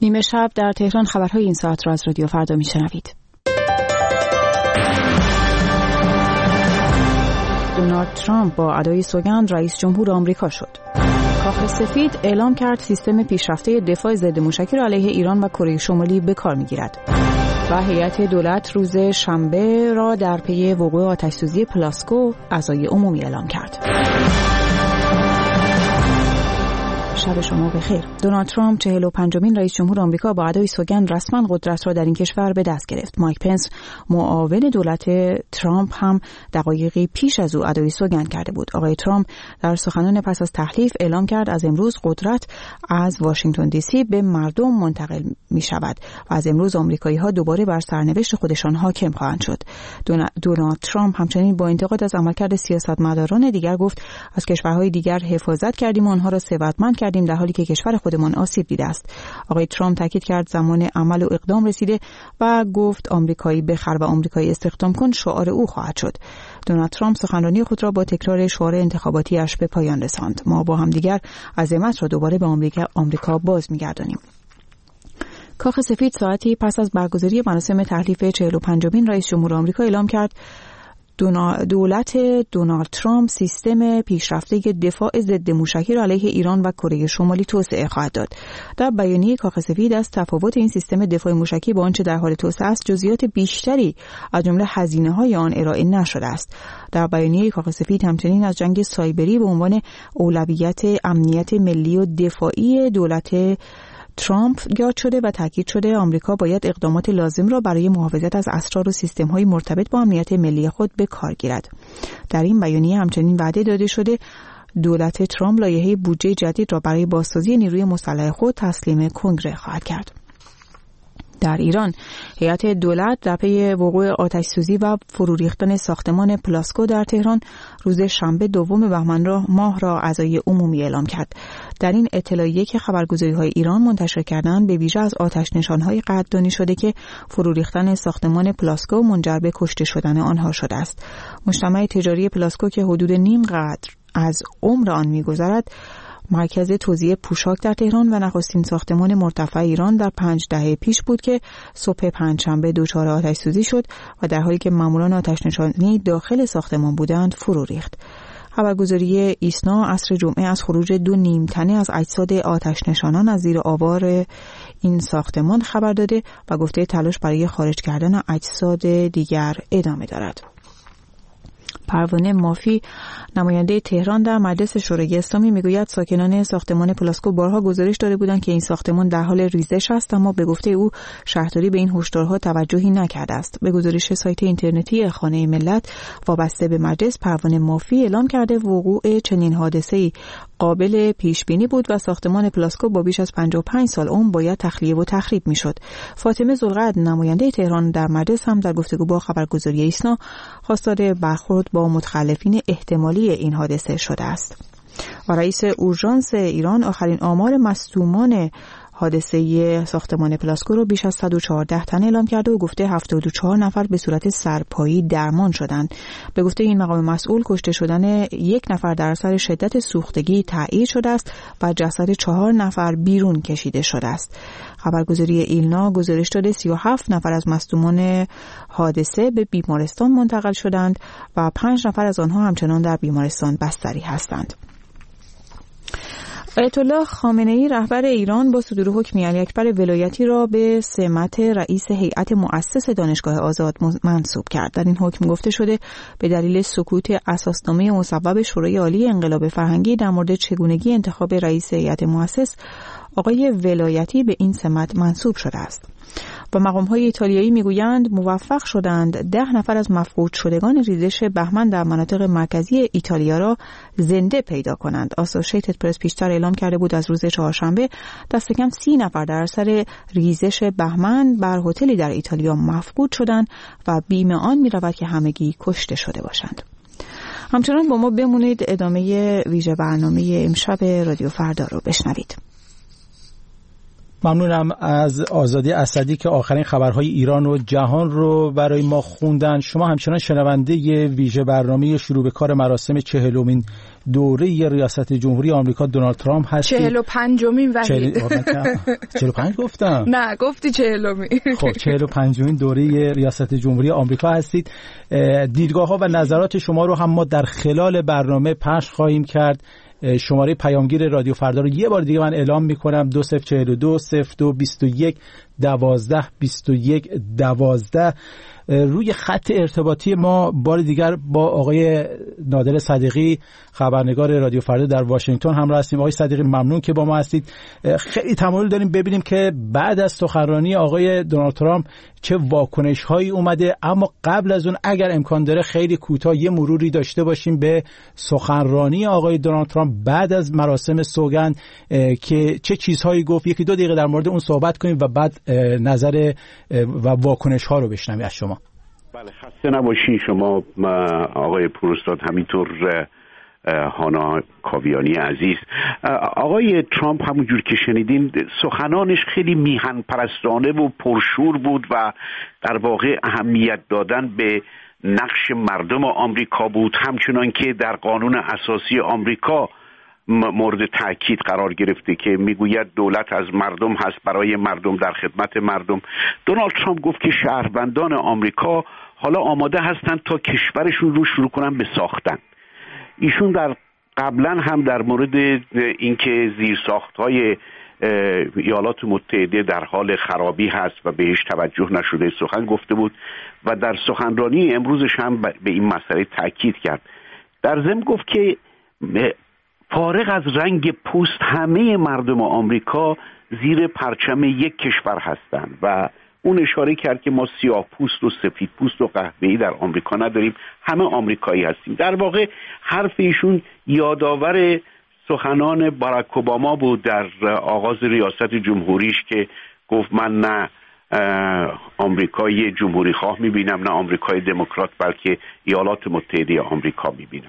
نیمه شب در تهران خبرهای این ساعت را از رادیو فردا میشنوید. دونالد ترامپ با ادای سوگند رئیس جمهور آمریکا شد. کاخ سفید اعلام کرد سیستم پیشرفته دفاع ضد موشکی را علیه ایران و کره شمالی به کار می‌گیرد. و هیئت دولت روز شنبه را در پی وقوع آتش‌سوزی پلاسکو عزای عمومی اعلام کرد. شب شما بخیر. دونالد ترامپ 45مین رئیس جمهور آمریکا با ادای سوگند رسما قدرت را در این کشور به دست گرفت. مایک پنس معاون دولت ترامپ هم دقایقی پیش از او ادای سوگند کرده بود. آقای ترامپ در سخنان پس از تحلیف اعلام کرد از امروز قدرت از واشنگتن دی سی به مردم منتقل می شود و از امروز آمریکایی‌ها دوباره بر سرنوشت خودشان حاکم خواهند شد. دونالد ترامپ همچنین با انتقاد از عملکرد سیاستمداران دیگر گفت از کشورهای دیگر حفاظت کردیم و آنها را ثروتمند کردیم در حالی که کشور خودمان آسیب دیده است. آقای ترامپ تاکید کرد زمان عمل و اقدام رسیده و گفت آمریکایی بخر و آمریکایی استخدام کن شعار او خواهد شد. دونالد ترامپ سخنرانی خود را با تکرار شعار انتخاباتی‌اش به پایان رساند. ما با هم دیگر عزمت را دوباره به آمریکا باز می‌گردانیم. کاخ سفید ساعتی پس از برگزاری مراسم تحلیف 45مین رئیس جمهور آمریکا اعلام کرد دولت دونالد ترامپ سیستم پیشرفته دفاع ضد موشکی را علیه ایران و کره شمالی توسعه خواهد داد. در بیانیه کاخ سفید از تفاوت این سیستم دفاع موشکی با آنچه در حال توسعه است جزئیات بیشتری از جمله هزینه‌های آن ارائه نشده است. در بیانیه کاخ سفید همچنین از جنگ سایبری به عنوان اولویت امنیت ملی و دفاعی دولت ترامپ یاد شده و تاکید شده آمریکا باید اقدامات لازم را برای محافظت از اسرار و سیستم‌های مرتبط با امنیت ملی خود به کار گیرد. در این بیانیه همچنین وعده داده شده دولت ترامپ لایحه بودجه جدید را برای بازسازی نیروی مسلح خود تسلیم کنگره خواهد کرد. در ایران هیئت دولت در پی وقوع آتش‌سوزی و فرو ریختن ساختمان پلاسکو در تهران روز شنبه دوم بهمن ماه را عزای عمومی اعلام کرد. در این اطلاعیه که خبرگزاری‌های ایران منتشر کردند به ویژه از آتش نشان‌های قدردانی شده که فرو ریختن ساختمان پلاسکو منجر به کشته شدن آنها شده است. مجتمع تجاری پلاسکو که حدود نیم قدر از عمر آن می‌گذرد مرکز توزیع پوشاک در تهران و نخستین ساختمان مرتفع ایران در 5 دهه پیش بود که صبح پنجشنبه دچار آتش‌سوزی شد و در حالی که ماموران آتش‌نشانی داخل ساختمان بودند فرو ریخت. خبرگزاری ایسنا عصر جمعه از خروج 2 نیمتنه از اجساد آتش‌نشانان از زیر آوار این ساختمان خبر داده و گفته تلاش برای خارج کردن اجساد دیگر ادامه دارد. پروانه مافی نماینده تهران در مجلس شورای اسلامی میگوید ساکنان ساختمان پلاسکو بارها گزارش داده بودند که این ساختمان در حال ریزش است اما به گفته او شهرداری به این هشدارها توجهی نکرده است. به گزارش سایت اینترنتی خانه ملت وابسته به مجلس پروانه مافی اعلام کرده وقوع چنین حادثه‌ای قابل پیش بینی بود و ساختمان پلاسکو با بیش از 55 سال عمر باید تخلیه و تخریب میشد. فاطمه ذوالقعد نماینده تهران در مجلس هم در گفتگو با خبرگزاری ایسنا خواستار برخورد با متخلفین احتمالی این حادثه شده است. و رئیس اورژانس ایران آخرین آمار مصدومان حادثه ساختمان پلاسکو رو بیش از 114 تن اعلام کرده و گفته 74 نفر به صورت سرپایی درمان شدند. به گفته این مقام مسئول کشته شدن 1 نفر در اثر شدت سوختگی تایید شده است و جسد 4 نفر بیرون کشیده شده است. خبرگزاری ایلنا گزارش داده 37 نفر از مصدومان حادثه به بیمارستان منتقل شدند و 5 نفر از آنها همچنان در بیمارستان بستری هستند. آیت الله خامنه‌ای رهبر ایران با صدور حکم علی اکبر ولایتی را به سمت رئیس هیئت مؤسس دانشگاه آزاد منصوب کرد. در این حکم گفته شده به دلیل سکوت اساسنامه مصوب شورای عالی انقلاب فرهنگی در مورد چگونگی انتخاب رئیس هیئت مؤسس آقای ولایتی به این سمت منصوب شده است. و مقام‌های ایتالیایی میگویند موفق شدند 10 نفر از مفقود شدگان ریزش بهمن در مناطق مرکزی ایتالیا را زنده پیدا کنند. آسوشیتد پرس پیشتر اعلام کرده بود از روز چهارشنبه دست کم 30 نفر در اثر ریزش بهمن بر هتلی در ایتالیا مفقود شدند و بیم آن می‌رود که همگی کشته شده باشند. همچنان با ما بمونید، ادامه ویژه برنامه امشب رادیو فردا رو بشنوید. ممنونم از آزادی اسدی که آخرین خبرهای ایران و جهان رو برای ما خوندن. شما همچنان شنونده ویژه برنامه شروع به کار مراسم 40مین دوره ریاست جمهوری آمریکا دونالد ترامپ هستید. 45مین وحید 45 گفتم؟ نه گفتی 40مین. خب 45مین دوره ریاست جمهوری آمریکا هستید. دیدگاه‌ها و نظرات شما رو هم ما در خلال برنامه پخش خواهیم کرد. شماره پیامگیر رادیو فردا رو یه بار دیگه من اعلام میکنم: 2042 0221 12 21 12. روی خط ارتباطی ما بار دیگر با آقای نادر صدیقی خبرنگار رادیو فردا در واشنگتن همراه هستیم. آقای صدیقی ممنون که با ما هستید. خیلی تمایل داریم ببینیم که بعد از سخنرانی آقای دونالد ترامپ چه واکنش هایی اومده، اما قبل از اون اگر امکان داره خیلی کوتاه یه مروری داشته باشیم به سخنرانی آقای دونالد ترامپ بعد از مراسم سوگند که چه چیزهایی گفت. 1-2 دقیقه در مورد اون صحبت کنیم و بعد نظر و واکنش ها رو بشنویم از شما. بله، خسته نباشین شما آقای پروستاد، همینطور هانا کاویانی عزیز. آقای ترامپ همونجور که شنیدین سخنانش خیلی میهن پرستانه و پرشور بود و در واقع اهمیت دادن به نقش مردم آمریکا بود، همچنان که در قانون اساسی آمریکا مورد تأکید قرار گرفته که میگوید دولت از مردم هست، برای مردم، در خدمت مردم. دونالد ترامپ گفت که شهروندان آمریکا حالا آماده هستند تا کشورشون رو شروع کنن به ساختن. ایشون در قبلا هم در مورد اینکه زیرساخت‌های ایالات متحده در حال خرابی هست و بهش توجه نشده سخن گفته بود و در سخنرانی امروزش هم به این مسئله تأکید کرد. در ضمن گفت که فارغ از رنگ پوست همه مردم آمریکا زیر پرچم یک کشور هستند و اون اشاره کرد که ما سیاه پوست و سفید پوست و قهوه‌ای در آمریکا نداریم، همه آمریکایی هستیم. در واقع حرف ایشون یادآور سخنان باراک اوباما بود در آغاز ریاست جمهوریش که گفت من نه آمریکای جمهوری خواه میبینم نه آمریکای دموکرات، بلکه ایالات متحده آمریکا میبینم.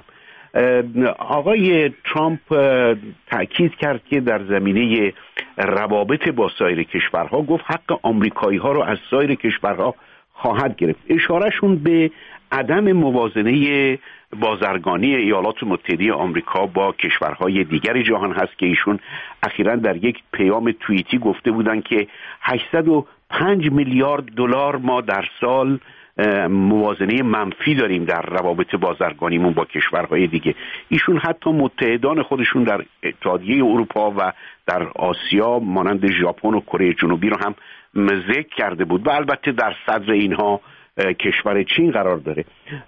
آقای ترامپ تأکید کرد که در زمینه روابط با سایر کشورها گفت حق آمریکایی ها رو از سایر کشورها خواهد گرفت. اشارهشون به عدم موازنه بازرگانی ایالات متحده آمریکا با کشورهای دیگر جهان هست که ایشون اخیراً در یک پیام توییتی گفته بودن که 805 میلیارد دلار ما در سال موازنه منفی داریم در روابط بازرگانیمون با کشورهای دیگه. ایشون حتی متحدان خودشون در اتحادیه اروپا و در آسیا مانند ژاپن و کره جنوبی رو هم ذکر کرده بود و البته در صدر اینها کشور چین قرار داره.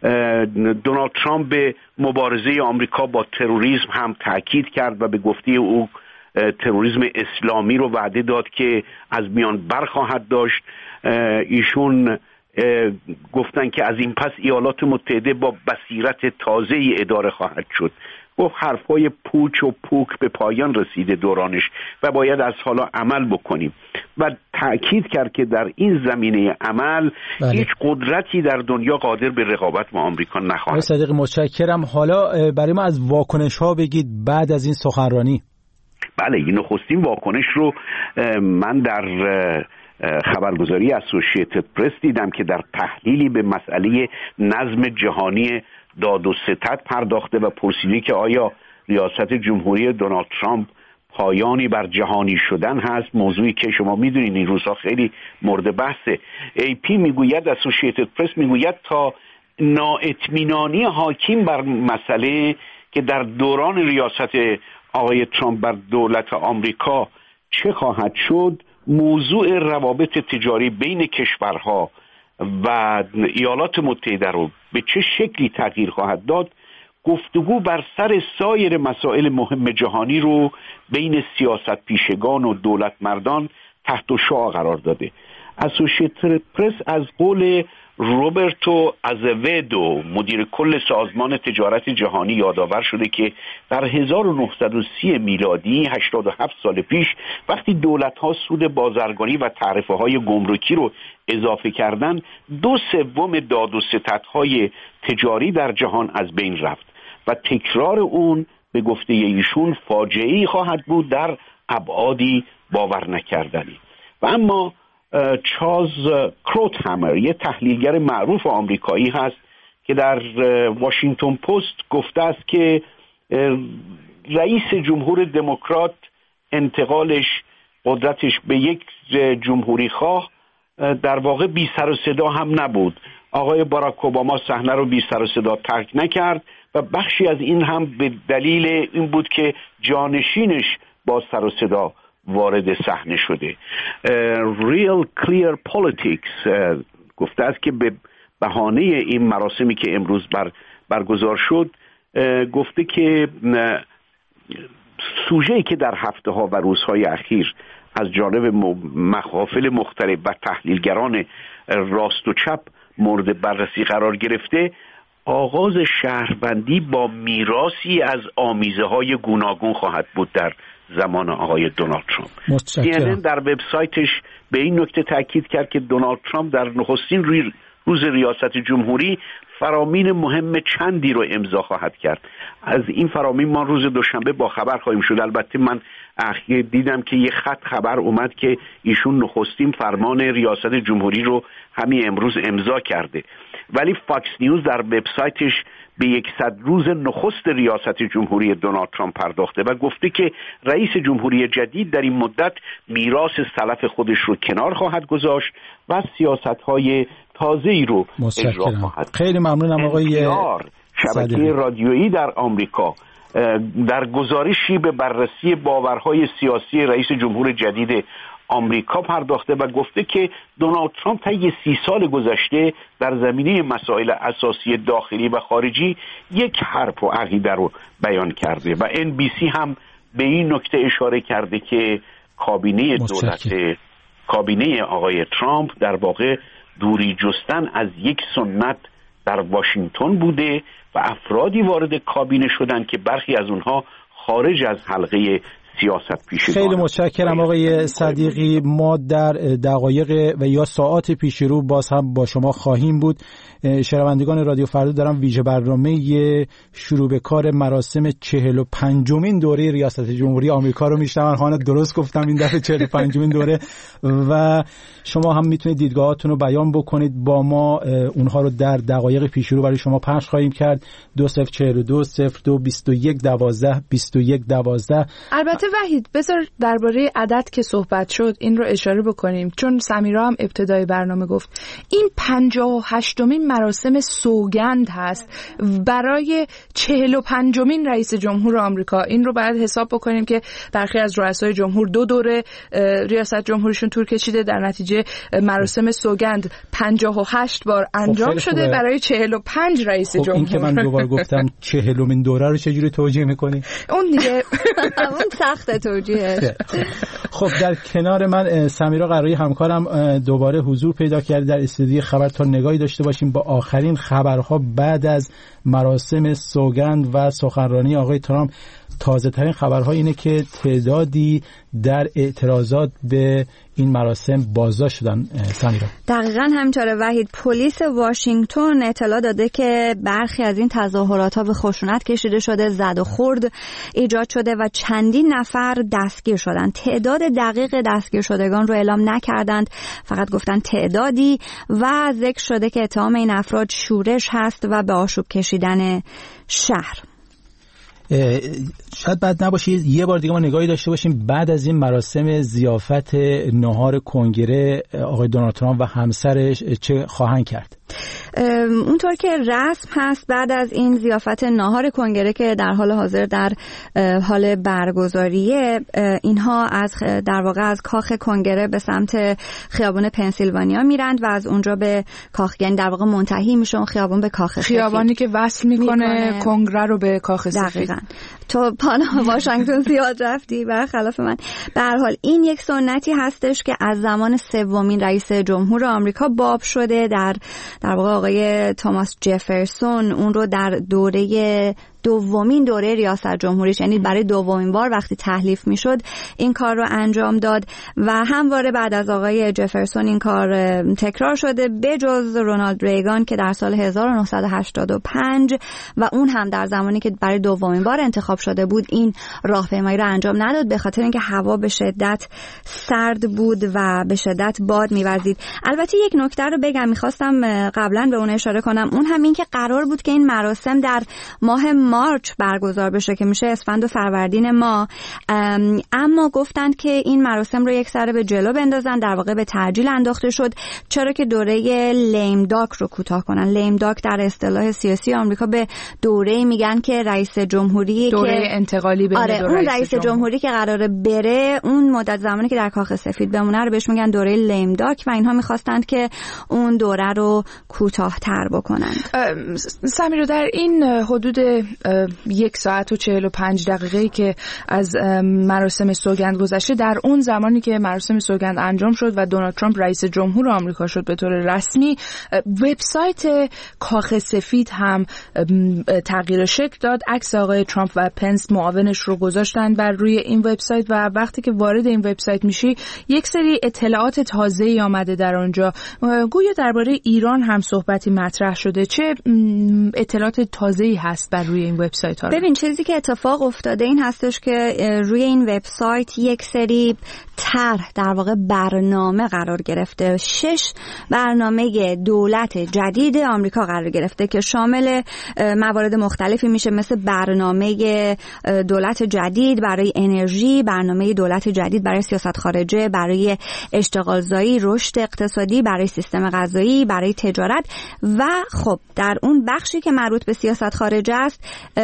دونالد ترامپ به مبارزه آمریکا با تروریسم هم تأکید کرد و به گفته او تروریسم اسلامی رو وعده داد که از میان برخواهد داشت. ایشون گفتن که از این پس ایالات متحده با بصیرت تازه‌ای اداره خواهد شد. گفت حرفای پوچ و پوک به پایان رسیده دورانش و باید از حالا عمل بکنیم و تأکید کرد که در این زمینه عمل هیچ قدرتی در دنیا قادر به رقابت با آمریکا نخواهد. صدیق متشکرم. حالا برای ما از واکنش ها بگید بعد از این سخنرانی. بله، این نخستین واکنش رو من در خبرگزاری اسوسییتد پرس دیدم که در تحلیلی به مسئله نظم جهانی داد و ستد پرداخته و پرسیده که آیا ریاست جمهوری دونالد ترامپ پایانی بر جهانی شدن هست، موضوعی که شما میدونید این روزها خیلی مورد بحثه. AP میگوید، اسوسییتد پرس میگوید تا نااطمینانی حاکم بر مسئله که در دوران ریاست آقای ترامپ بر دولت آمریکا چه خواهد شد، موضوع روابط تجاری بین کشورها و ایالات متحده رو به چه شکلی تغییر خواهد داد، گفتگو بر سر سایر مسائل مهم جهانی رو بین سیاست پیشگان و دولت مردان تحت شعاع قرار داده. اسوسییتد پرس از قول روبرتو ازویدو مدیر کل سازمان تجارت جهانی یادآور شده که در 1930 میلادی 87 سال پیش وقتی دولت‌ها سود بازرگانی و تعرفه‌های گمرکی رو اضافه کردند 2/3 داد و ستدهای تجاری در جهان از بین رفت و تکرار اون به گفته ایشون فاجعه‌ای خواهد بود در ابعادی باور نکردنی. و اما چارلز کروتهامر، یه تحلیلگر معروف آمریکایی هست که در واشنگتن پست گفته است که رئیس جمهور دموکرات انتقالش قدرتش به یک جمهوری خواه در واقع بی سر و صدا هم نبود. آقای باراک اوباما صحنه رو بی سر و صدا ترک نکرد و بخشی از این هم به دلیل این بود که جانشینش با سر و صدا وارد صحنه شده. Real Clear Politics گفته است که به بهانه این مراسمی که امروز برگزار شد، گفته که سوژه‌ای که در هفته‌ها و روزهای اخیر از جانب محافل مختلف و تحلیلگران راست و چپ مورد بررسی قرار گرفته، آغاز شهروندی با میراثی از آمیزه‌های گوناگون خواهد بود در زمان آقای دونالد ترامپ. CNN در وبسایتش به این نکته تاکید کرد که دونالد ترامپ در نخستین روز ریاست جمهوری فرامین مهم چندی رو امضا خواهد کرد. از این فرامین ما روز دوشنبه با خبر خواهیم شد. البته من دیدم که یه خبر اومد که ایشون نخستین فرمان ریاست جمهوری رو همین امروز امضا کرده، ولی فاکس نیوز در وبسایتش به 100 روز نخست ریاست جمهوری دونالد ترامپ پرداخته و گفته که رئیس جمهوری جدید در این مدت میراث سلف خودش رو کنار خواهد گذاشت و سیاست‌های تازه‌ای رو اجرا خواهد. خیلی ممنونم آقای شبکه رادیویی در آمریکا در گزارشی به بررسی باورهای سیاسی رئیس جمهور جدید آمریکا پرداخته و گفته که دونالد ترامپ طی 30 سال گذشته در زمینه مسائل اساسی داخلی و خارجی یک حرف و عقیده رو بیان کرده و NBC هم به این نکته اشاره کرده که کابینه آقای ترامپ در واقع دوری جستن از یک سنت در واشنگتن بوده و افرادی وارد کابینه شدن که برخی از اونها خارج از حلقه سیاست پیشگان. خیلی متشکرم آقای صدیقی. ما در دقایق و یا ساعات پیش رو باز هم با شما خواهیم بود. شنوندگان رادیو فردا دارم ویژه برنامه شروع به کار مراسم 45مین دوره ریاست جمهوری آمریکا رو میشنون. خانه درست گفتم این دفعه 45مین دوره و شما هم میتونید دیدگاهاتون رو بیان بکنید با ما. اونها رو در دقایق پیش رو برای شما پخش خواهیم کرد. 2042 02 21 12 21 12. البته وحید بذار درباره عدد که صحبت شد این رو اشاره بکنیم، چون سمیرا هم ابتدای برنامه گفت این 58مین مراسم سوگند هست برای 45مین رئیس جمهور آمریکا. این رو باید حساب بکنیم که برخی از رؤسای جمهور 2 دوره ریاست جمهوریشون طول کشیده، در نتیجه مراسم سوگند 58 بار انجام شده برای 45 رئیس جمهور. این که من دوبار گفتم 40مین دوره رو چجوری توجیه می‌کنی؟ اون دیگه اون سخت توجیهش. خب در کنار من سمیرا قرایی همکارم دوباره حضور پیدا کرده در استودیو خبر تا نگاهی داشته باشیم با آخرین خبرها بعد از مراسم سوگند و سخنرانی آقای ترامپ. تازه ترین خبرها اینه که تعدادی در اعتراضات به این مراسم بازداشت شدن. سمیرا دقیقاً همینطوره وحید. پلیس واشنگتن اطلاع داده که برخی از این تظاهرات‌ها به خشونت کشیده شده، زد و خورد ایجاد شده و چندین نفر دستگیر شدن. تعداد دقیق دستگیر شدگان رو اعلام نکردند، فقط گفتن تعدادی و ذکر شده که اتهام این افراد شورش هست و به آشوب کشیدن شهر. شاید بد نباشه یه بار دیگه ما نگاهی داشته باشیم بعد از این مراسم ضیافت نهار کنگره آقای دونالد ترامپ و همسرش چه خواهند کرد. اونطور که رسم هست بعد از این ضیافت ناهار کنگره که در حال حاضر در حال برگزاریه، اینها در واقع از کاخ کنگره به سمت خیابان پنسیلوانیا میرند و از اونجا به کاخ، یعنی در واقع منتهی میشه اون خیابان به کاخ سفید، خیابانی که وصل میکنه کنگره رو به کاخ سفید. دقیقاً. تو واشنگتن زیاد رفتی برخلاف من. به هر حال این یک سنتی هستش که از زمان سومین رئیس جمهور آمریکا باب شده. در واقع آقای توماس جفرسون اون رو در دوره دومین دوره ریاست جمهوریش، یعنی برای دومین بار وقتی تحلیف میشد این کار رو انجام داد و همواره بعد از آقای جفرسون این کار تکرار شده، بجز رونالد ریگان که در سال 1985 و اون هم در زمانی که برای دومین بار انتخاب شده بود این راهپیمایی رو انجام نداد به خاطر اینکه هوا به شدت سرد بود و به شدت باد می‌وزید. البته یک نکته رو بگم، می‌خواستم قبلا به اون اشاره کنم، اون هم این که قرار بود که این مراسم در ماه مارچ برگزار بشه که میشه اسفند و فروردین ما، اما گفتند که این مراسم رو یک سره به جلو بندازن، در واقع به تعجیل انداخته شد چرا که دوره لیم داک رو کوتاه کنن. لیم داک در اصطلاح سیاسی آمریکا به دوره میگن که رئیس جمهوری دوره انتقالی بین اون رئیس جمهوری که قراره بره اون مدت زمانی که در کاخ سفید بمونه رو بهش میگن دوره لیم داک و اینها میخواستند که اون دوره رو کوتاه‌تر بکنند. سمیرا، در این حدود 1 ساعت و 45 دقیقه‌ای که از مراسم سوگند گذشته، در اون زمانی که مراسم سوگند انجام شد و دونالد ترامپ رئیس جمهور آمریکا شد به طور رسمی، وبسایت کاخ سفید هم تغییر شکل داد. عکس آقای ترامپ و پنس معاونش رو گذاشتن بر روی این وبسایت و وقتی که وارد این وبسایت میشی یک سری اطلاعات تازه‌ای آمده در اونجا. گویا درباره ایران هم صحبتی مطرح شده. چه اطلاعات تازه‌ای هست بر روی این وبسایت ها؟ ببین، چیزی که اتفاق افتاده این هستش که روی این وبسایت یک سری طرح، در واقع برنامه قرار گرفته. 6 برنامه دولت جدید آمریکا قرار گرفته که شامل موارد مختلفی میشه، مثل برنامه دولت جدید برای انرژی، برنامه دولت جدید برای سیاست خارجه، برای اشتغال زایی، رشد اقتصادی، برای سیستم غذایی، برای تجارت و خب در اون بخشی که مربوط به سیاست خارجه است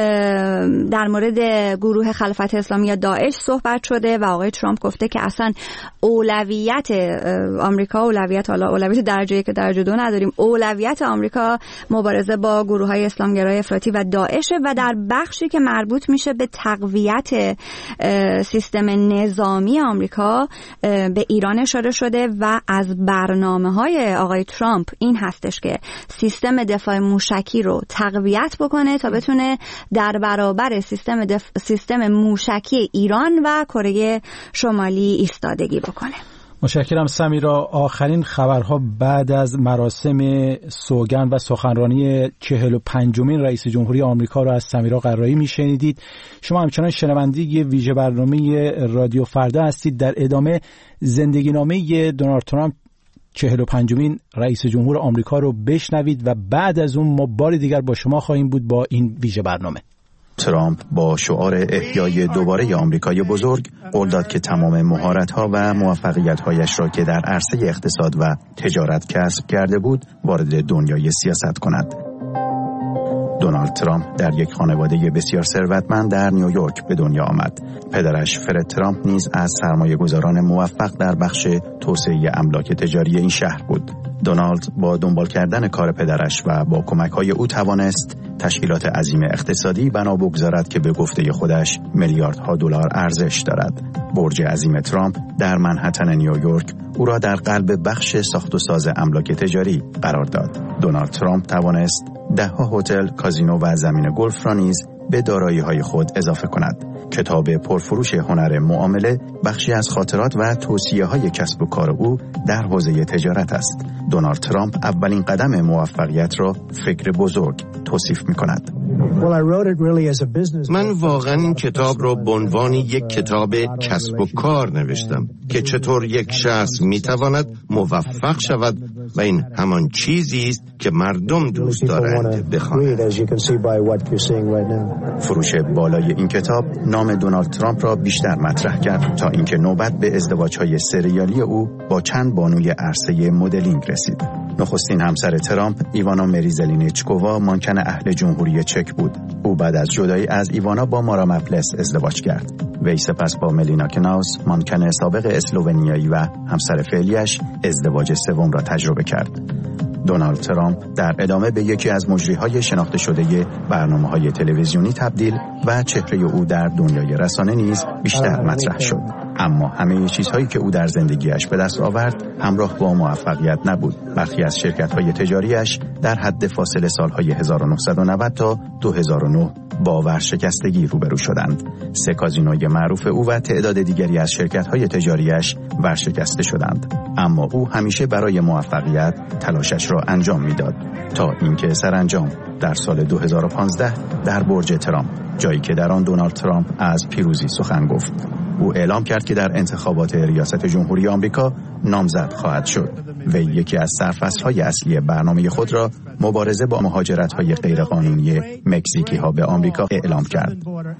در مورد گروه خلافت اسلامی یا داعش صحبت شده و آقای ترامپ گفته که اصلا اولویت آمریکا، اولویت درجه 1 و درجه 2 نداریم، اولویت آمریکا مبارزه با گروه‌های اسلامگرای افراطی و داعش و در بخشی که مربوط میشه به تقویت سیستم نظامی آمریکا به ایران اشاره شده و از برنامه‌های آقای ترامپ این هستش که سیستم دفاع موشکی رو تقویت بکنه تا بتونه در برابر سیستم موشکی ایران و کره شمالی ایستادگی بکنه. متشکرم سمیرا. آخرین خبرها بعد از مراسم سوگند و سخنرانی 45مین رئیس جمهوری آمریکا را از سمیرا قرایی میشنیدید. شما همچنان شنونده ویژه برنامه رادیو فردا هستید. در ادامه زندگی نامه دونالد ترامپ 45مین رئیس جمهور آمریکا رو بشنوید و بعد از اون ما بار دیگر با شما خواهیم بود با این ویژه برنامه. ترامپ با شعار احیای دوباره آمریکای بزرگ قول داد که تمام مهارت‌ها و موفقیت‌هایش را که در عرصه اقتصاد و تجارت کسب کرده بود وارد دنیای سیاست کند. دونالد ترامپ در یک خانواده بسیار ثروتمند در نیویورک به دنیا آمد. پدرش فرد ترامپ نیز از سرمایه‌گذاران موفق در بخش توسعه املاک تجاری این شهر بود. دونالد با دنبال کردن کار پدرش و با کمک‌های او توانست تشکیلات عظیم اقتصادی بنا بگذارد که به گفته خودش میلیاردها دلار ارزش دارد. برج عظیم ترامپ در منهتن نیویورک او را در قلب بخش ساخت و ساز املاک تجاری قرار داد. دونالد ترامپ توانست 10 هتل، کازینو و زمین گلف را نیز به دارایی‌های خود اضافه کند. کتاب پرفروش هنر معامله بخشی از خاطرات و توصیه‌های کسب و کار او در حوزه تجارت است. دونالد ترامپ اولین قدم موفقیت را فکر بزرگ توصیف می‌کند. من واقعا این کتاب را به عنوان یک کتاب کسب و کار نوشتم که چطور یک شخص میتواند موفق شود و این همان چیزی است که مردم دوست دارند بخوانند. فروش بالای این کتاب نام دونالد ترامپ را بیشتر مطرح کرد تا اینکه نوبت به ازدواج‌های سریالی او با چند بانوی عرصه مدلینگ رسید. نخستین همسر ترامپ ایوانا مریزلینیچکووا مانکن اهل جمهوری چک بود. او بعد از جدایی از ایوانا با مارا مپلس ازدواج کرد. وی سپس با ملینا کناوس مانکن سابق اسلوونیایی و همسر فعلیش ازدواج سوم را تجربه کرد. دونالد ترامپ در ادامه به یکی از مجریهای شناخته شده برنامه‌های تلویزیونی تبدیل و چهره او در دنیای رسانه نیز بیشتر مطرح شد. اما همه چیزهایی که او در زندگیش به دست آورد همراه با موفقیت نبود. برخی از شرکت‌های تجاریش در حد فاصله سالهای 1990 تا 2009 با ورشکستگی روبرو شدند. 3 کازینوی معروف او و تعداد دیگری از شرکت‌های تجاریش ورشکسته شدند. اما او همیشه برای موفقیت تلاشش را انجام میداد تا اینکه سرانجام در سال 2015 در برج ترامپ، جایی که در آن دونالد ترامپ از پیروزی سخن گفت، او اعلام کرد که در انتخابات ریاست جمهوری آمریکا نامزد خواهد شد. وی یکی از سرفصل‌های اصلی برنامه خود را مبارزه با مهاجرت‌های غیرقانونی مکزیکی‌ها به آمریکا اعلام کرد.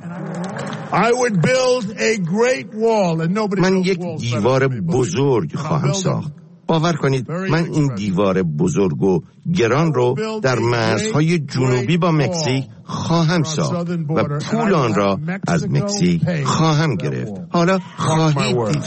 من یک دیوار بزرگ خواهم ساخت. باور کنید من این دیوار بزرگ و گران رو در مرزهای جنوبی با مکزیک خواهم ساخت و پول آن را از مکزیک خواهم گرفت. حالا خواهید دید.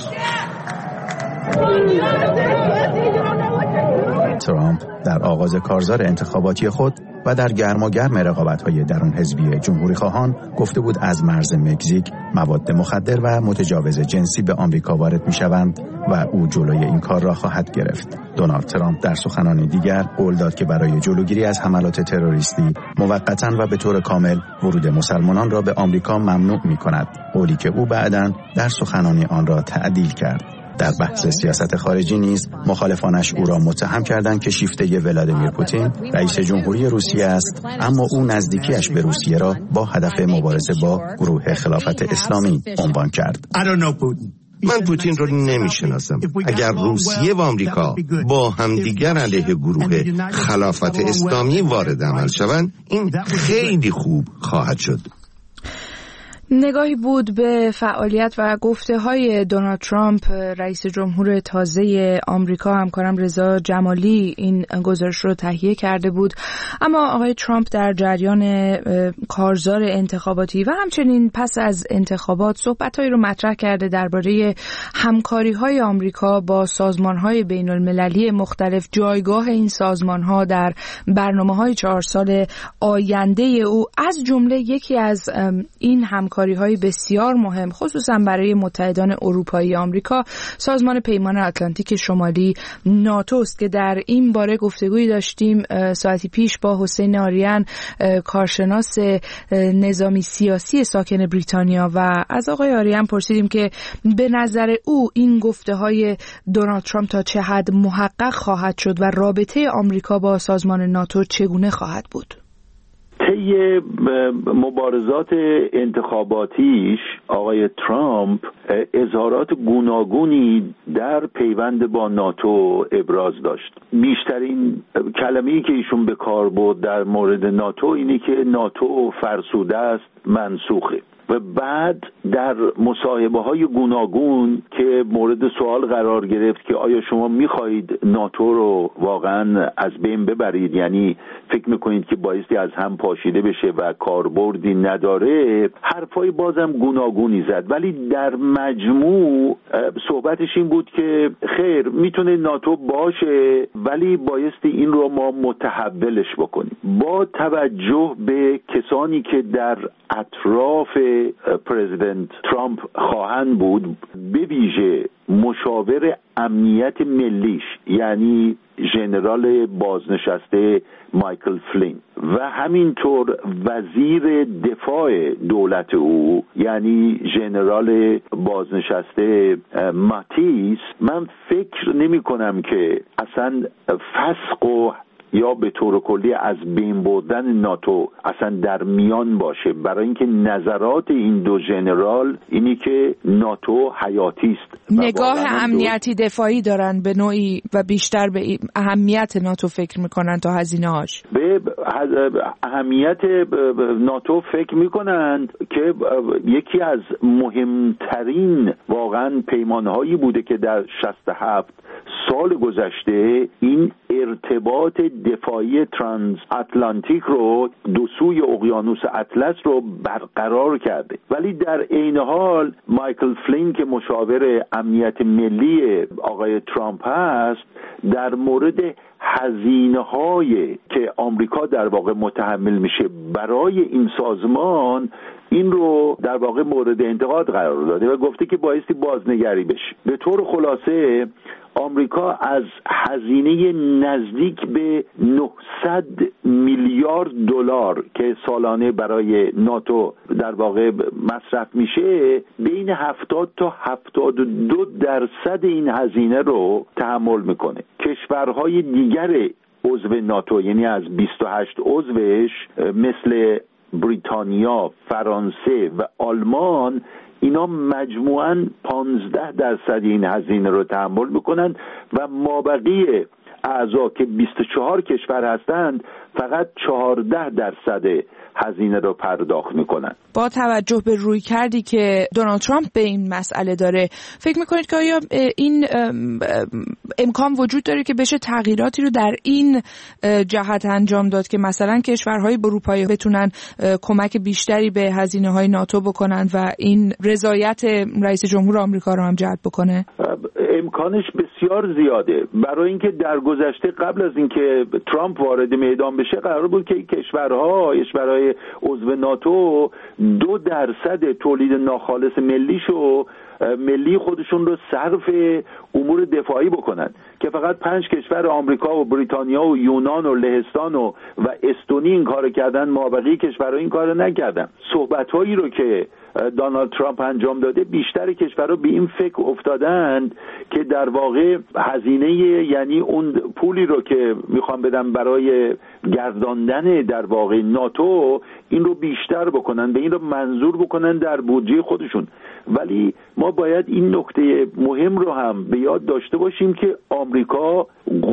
ترامپ در آغاز کارزار انتخاباتی خود و در گرماگرم رقابت‌های درون حزبی جمهوری خواهان گفته بود از مرز مکزیک مواد مخدر و متجاوز جنسی به آمریکا وارد می‌شوند و او جلوی این کار را خواهد گرفت. دونالد ترامپ در سخنان دیگر قول داد که برای جلوگیری از حملات تروریستی موقتاً و به طور کامل ورود مسلمانان را به آمریکا ممنوع می‌کند، قولی که او بعداً در سخنانی آن را تعدیل کرد. در بحث سیاست خارجی نیز مخالفانش او را متهم کردند که شیفته ولادیمیر پوتین رئیس جمهوری روسیه است، اما او نزدیکیش به روسیه را با هدف مبارزه با گروه خلافت اسلامی عنوان کرد. من پوتین رو نمیشناسم. اگر روسیه و آمریکا با همدیگر علیه گروه خلافت اسلامی وارد عمل شوند، این خیلی خوب خواهد شد. نگاهی بود به فعالیت و گفته‌های دونالد ترامپ رئیس جمهور تازه آمریکا. همکارم رضا جمالی این گزارش رو تهیه کرده بود. اما آقای ترامپ در جریان کارزار انتخاباتی و همچنین پس از انتخابات صحبت‌هایی رو مطرح کرده درباره همکاری‌های آمریکا با سازمان‌های بین‌المللی مختلف، جایگاه این سازمان‌ها در برنامه‌های 4 سال آینده او، از جمله یکی از این همکاری‌های بسیار مهم خصوصا برای متحدان اروپایی آمریکا سازمان پیمان اتلانتیک شمالی ناتو است که در این باره گفتگویی داشتیم ساعتی پیش با حسین آریان، کارشناس نظامی سیاسی ساکن بریتانیا، و از آقای آریان پرسیدیم که به نظر او این گفته‌های دونالد ترامپ تا چه حد محقق خواهد شد و رابطه آمریکا با سازمان ناتو چگونه خواهد بود. طی مبارزات انتخاباتیش آقای ترامپ اظهارات گوناگونی در پیوند با ناتو ابراز داشت. بیشترین کلمه‌ای که ایشون به کار برد در مورد ناتو اینه که ناتو فرسوده است، منسوخه. و بعد در مصاحبه‌های گوناگون که مورد سوال قرار گرفت که آیا شما می‌خواهید ناتو رو واقعا از بین ببرید، یعنی فکر می‌کنید که بایستی از هم پاشیده بشه و کاربردی نداره، حرفای بازم گوناگونی زد. ولی در مجموع صحبتش این بود که خیر میتونه ناتو باشه ولی بایستی این رو ما متحولش بکنیم. با توجه به کسانی که در اطراف پرزیدنت ترامپ خواهند بود، به ویژه مشاور امنیت ملیش یعنی ژنرال بازنشسته مایکل فلین و همینطور وزیر دفاع دولت او یعنی ژنرال بازنشسته ماتیس، من فکر نمی کنم که اصلا فسق و یا به طور کلی از بین بردن ناتو اصلا در میان باشه، برای اینکه نظرات این دو ژنرال اینی که ناتو حیاتی است. نگاه امنیتی دفاعی دارن به نوعی و بیشتر به اهمیت ناتو فکر میکنن تا هزینه‌هاش. به اهمیت ناتو فکر میکنند که یکی از مهمترین واقعا پیمانهایی بوده که در 67 سال گذشته این ارتباط دفاعی ترانس اتلانتیک رو، دو سوی اقیانوس اطلس رو برقرار کرده. ولی در عین حال مایکل فلین که مشاور امنیت ملی آقای ترامپ هست، در مورد هزینه‌های که آمریکا در واقع متحمل میشه برای این سازمان این رو در واقع مورد انتقاد قرار داده و گفته که بایستی بازنگری بشه. به طور خلاصه آمریکا از هزینه نزدیک به 900 میلیارد دلار که سالانه برای ناتو در واقع مصرف میشه، بین 70 تا 72% این هزینه رو تحمل میکنه. کشورهای دیگر عضو ناتو، یعنی از 28 عضوش مثل بریتانیا، فرانسه و آلمان، اینا مجموعاً 15% این هزینه رو تحمل میکنن و مابقی اعضا که 24 کشور هستند فقط 14% هزینه رو پرداخت میکنن. با توجه به رویکردی که دونالد ترامپ به این مسئله داره، فکر میکنید که آیا این امکان وجود داره که بشه تغییراتی رو در این جهت انجام داد که مثلا کشورهای اروپایی بتونن کمک بیشتری به هزینه‌های ناتو بکنن و این رضایت رئیس جمهور آمریکا رو هم جلب بکنه؟ امکانش بسیار زیاده، برای اینکه در گذشته قبل از اینکه ترامپ وارد میدان بشه قرار بود که کشورهای عضو ناتو 2% تولید ناخالص ملی خودشون رو صرف امور دفاعی بکنن که فقط 5 کشور آمریکا و بریتانیا و یونان و لهستان و استونی این کارو کردن، مابقی کشورها این کارو نکردن. صحبت‌هایی رو که دونالد ترامپ انجام داده، بیشتر کشورها به این فکر افتادند که در واقع هزینه، یعنی اون پولی رو که میخوام بدم برای گرداندن در واقع ناتو، این رو بیشتر بکنن، به این رو منظور بکنن در بودجه خودشون. ولی ما باید این نکته مهم رو هم به یاد داشته باشیم که آمریکا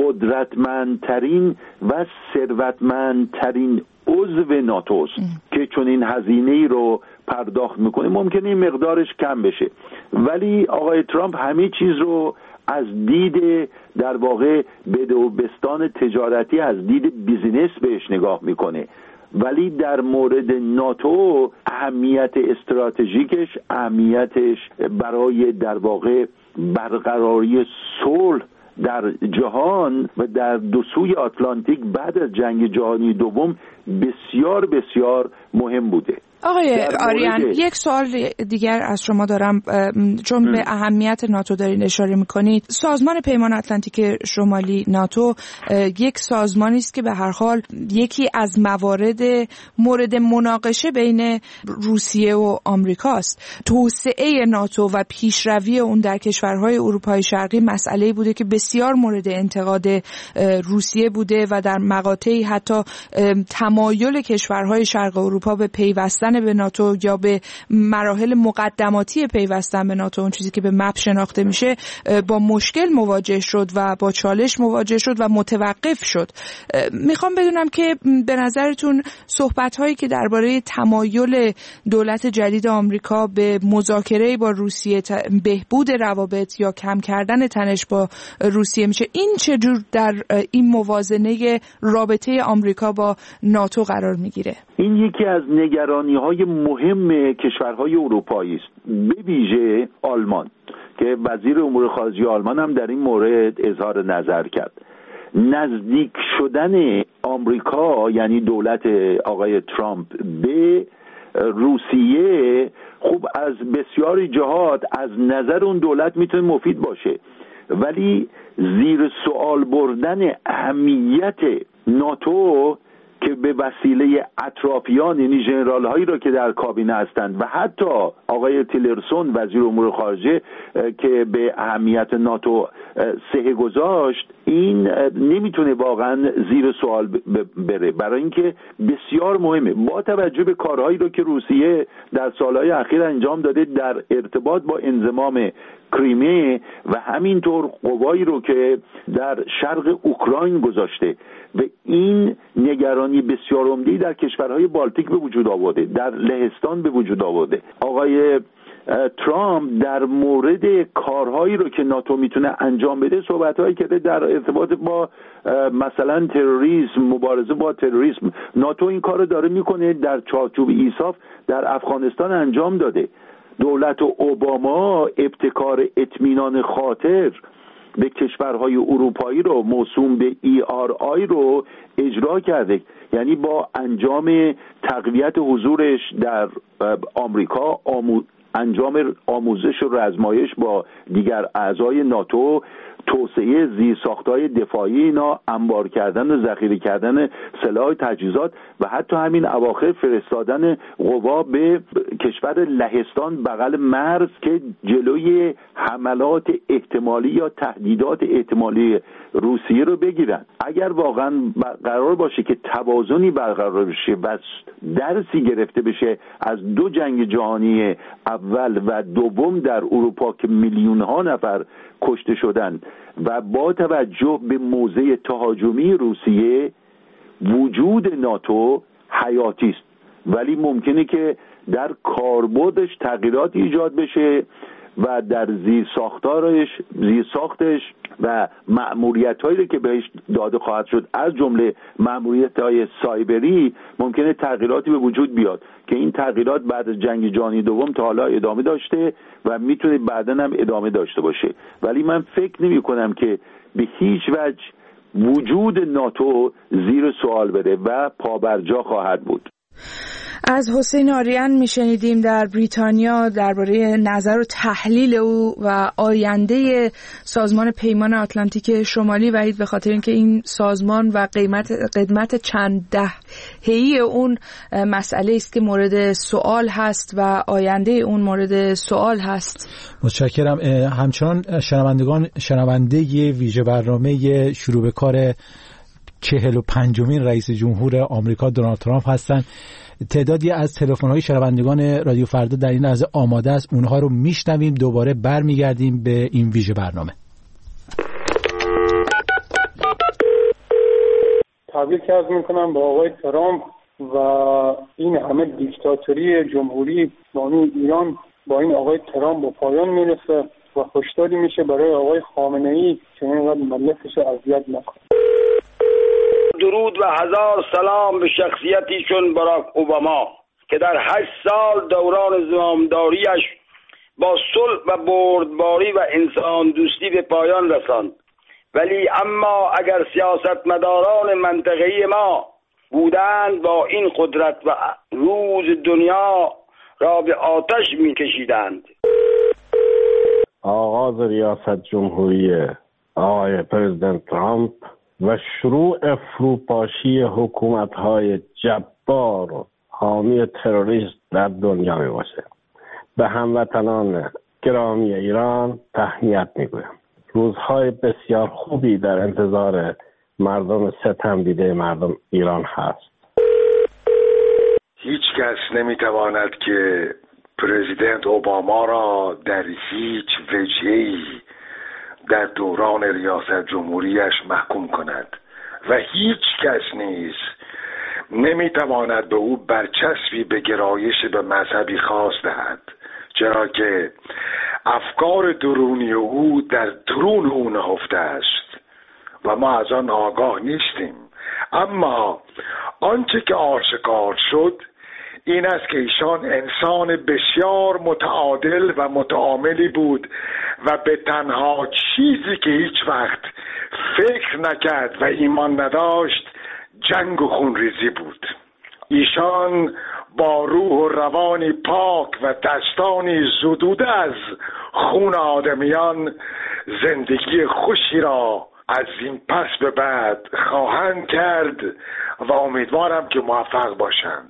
قدرتمندترین و ثروتمندترین عضو ناتوست که چون این هزینه‌ای رو پرداخت میکنه. ممکنه این مقدارش کم بشه، ولی آقای ترامپ همه چیز رو از دید در واقع بده و بستان تجارتی، از دید بیزینس بهش نگاه میکنه. ولی در مورد ناتو اهمیت استراتژیکش، اهمیتش برای در واقع برقراری صلح در جهان و در دو سوی آتلانتیک بعد از جنگ جهانی دوم بسیار بسیار مهم بوده. آقای آریان، یک سوال دیگر از شما دارم، چون به اهمیت ناتو دارین اشاره میکنید. سازمان پیمان اتلانتیک شمالی ناتو یک سازمانی است که به هر حال یکی از مورد مناقشه بین روسیه و آمریکاست. توسعه ناتو و پیشروی اون در کشورهای اروپای شرقی مسئله‌ای بوده که بسیار مورد انتقاد روسیه بوده و در مقاطعی حتی تمایل کشورهای شرق اروپا به پیوستن به ناتو یا به مراحل مقدماتی پیوستن به ناتو، اون چیزی که به مپ شناخته میشه، با مشکل مواجه شد و با چالش مواجه شد و متوقف شد. میخوام بدونم که به نظرتون صحبت‌هایی که درباره تمایل دولت جدید آمریکا به مذاکره با روسیه، بهبود روابط یا کم کردن تنش با روسیه میشه، این چجور در این موازنه رابطه آمریکا با ناتو قرار میگیره؟ این یکی از نگرانی‌های مهم کشورهای اروپایی است، به ویژه آلمان که وزیر امور خارجه آلمان هم در این مورد اظهار نظر کرد. نزدیک شدن آمریکا، یعنی دولت آقای ترامپ به روسیه، خوب از بسیاری جهات از نظر اون دولت میتونه مفید باشه، ولی زیر سوال بردن اهمیت ناتو که به وسیله اطرافیان، یعنی ژنرال هایی را که در کابینه هستند و حتی آقای تیلرسون وزیر امور خارجه که به اهمیت ناتو سهه گذاشت، این نمیتونه واقعا زیر سوال بره، برای اینکه بسیار مهمه. با توجه به کارهایی رو که روسیه در سالهای اخیر انجام داده در ارتباط با انضمام کریمه و همینطور قوایی رو که در شرق اوکراین گذاشته و این نگرانی بسیار عمده‌ای در کشورهای بالتیک به وجود آورده، در لهستان به وجود آورده. آقای ترامپ در مورد کارهایی رو که ناتو میتونه انجام بده صحبت‌هایی کرده در ارتباط با مثلا تروریسم، مبارزه با تروریسم. ناتو این کارو داره میکنه، در چارچوب ایساف در افغانستان انجام داده. دولت اوباما ابتکار اطمینان خاطر به کشورهای اروپایی رو موسوم به ERI رو اجرا کرده، یعنی با انجام تقویت حضورش در آمریکا، انجام آموزش و رزمایش با دیگر اعضای ناتو، توسعه زیرساخت‌های دفاعی اینا، انبار کردن و ذخیره کردن سلاح تجهیزات و حتی همین اواخر فرستادن قوا به کشور لهستان بغل مرز که جلوی حملات احتمالی یا تهدیدات احتمالی روسیه رو بگیرن. اگر واقعا قرار باشه که توازنی برقرار بشه و درسی گرفته بشه از دو جنگ جهانی اول و دوم در اروپا که میلیون‌ها نفر کشته شدن و با توجه به موضع تهاجمی روسیه، وجود ناتو حیاتی است، ولی ممکنه که در کاربردش تغییرات ایجاد بشه و در زیرساختش و مأموریت‌هایی که بهش داده خواهد شد از جمله مأموریت‌های سایبری ممکنه تغییراتی به وجود بیاد که این تغییرات بعد از جنگ جهانی دوم تا حالا ادامه داشته و میتونه بعداً هم ادامه داشته باشه. ولی من فکر نمی‌کنم که به هیچ وجه وجود ناتو زیر سوال بره و پابرجا خواهد بود. از حسین آریان میشنیدیم در بریتانیا درباره نظر و تحلیل او و آینده سازمان پیمان آتلانتیک شمالی. وحید، به خاطر اینکه این سازمان و قدمت چند دهه‌ای اون مسئله است که مورد سوال هست و آینده اون مورد سوال هست. متشکرم. همچنان شنونده ویژه برنامه شروع به کار 45مین رئیس جمهور آمریکا دونالد ترامپ هستند. تعدادی از تلفن‌های شنوندگان رادیو فردا در این لحظه آماده است، اونها رو میشنویم، دوباره برمیگردیم به این ویژه برنامه. تبریک عرض می‌کنم با آقای ترامپ و این همه دیکتاتوری جمهوری اسلامی ایران با این آقای ترامپ به پایان میرسه و خوشداری میشه برای آقای خامنه‌ای که اینقدر ملتش اذیت نکنه. درود و هزار سلام به شخصیتی چون باراک اوباما که در 8 سال دوران زمامداریش با صلح و بردباری و انسان دوستی به پایان رساند. ولی اما اگر سیاستمداران منطقه‌ای ما بودند با این قدرت و روز دنیا را به آتش می‌کشیدند. آغاز ریاست جمهوری آقای پرزیدنت ترامپ و شروع فروپاشی حکومت‌های جبار و حامی تروریست در دنیا می باشه. به هموطنان گرامی ایران تهنیت میگویم. روزهای بسیار خوبی در انتظار مردم ستم دیده مردم ایران هست. هیچ کس نمیتواند که پرزیدنت اوباما را در هیچ وجهی در دوران ریاست جمهوریش محکوم کند و هیچ کس نیز نمیتواند به او برچسبی به گرایش به مذهبی خاص دهد، چرا که افکار درونی او در درون او نهفته است و ما از آن آگاه نیستیم. اما آنچه که آشکار شد این است که ایشان انسان بسیار متعادل و متعاملی بود و به تنها چیزی که هیچ وقت فکر نکرد و ایمان نداشت جنگ و خونریزی بود. ایشان با روح و روانی پاک و دستانی زدوده از خون آدمیان زندگی خوشی را از این پس به بعد خواهند کرد و امیدوارم که موفق باشند.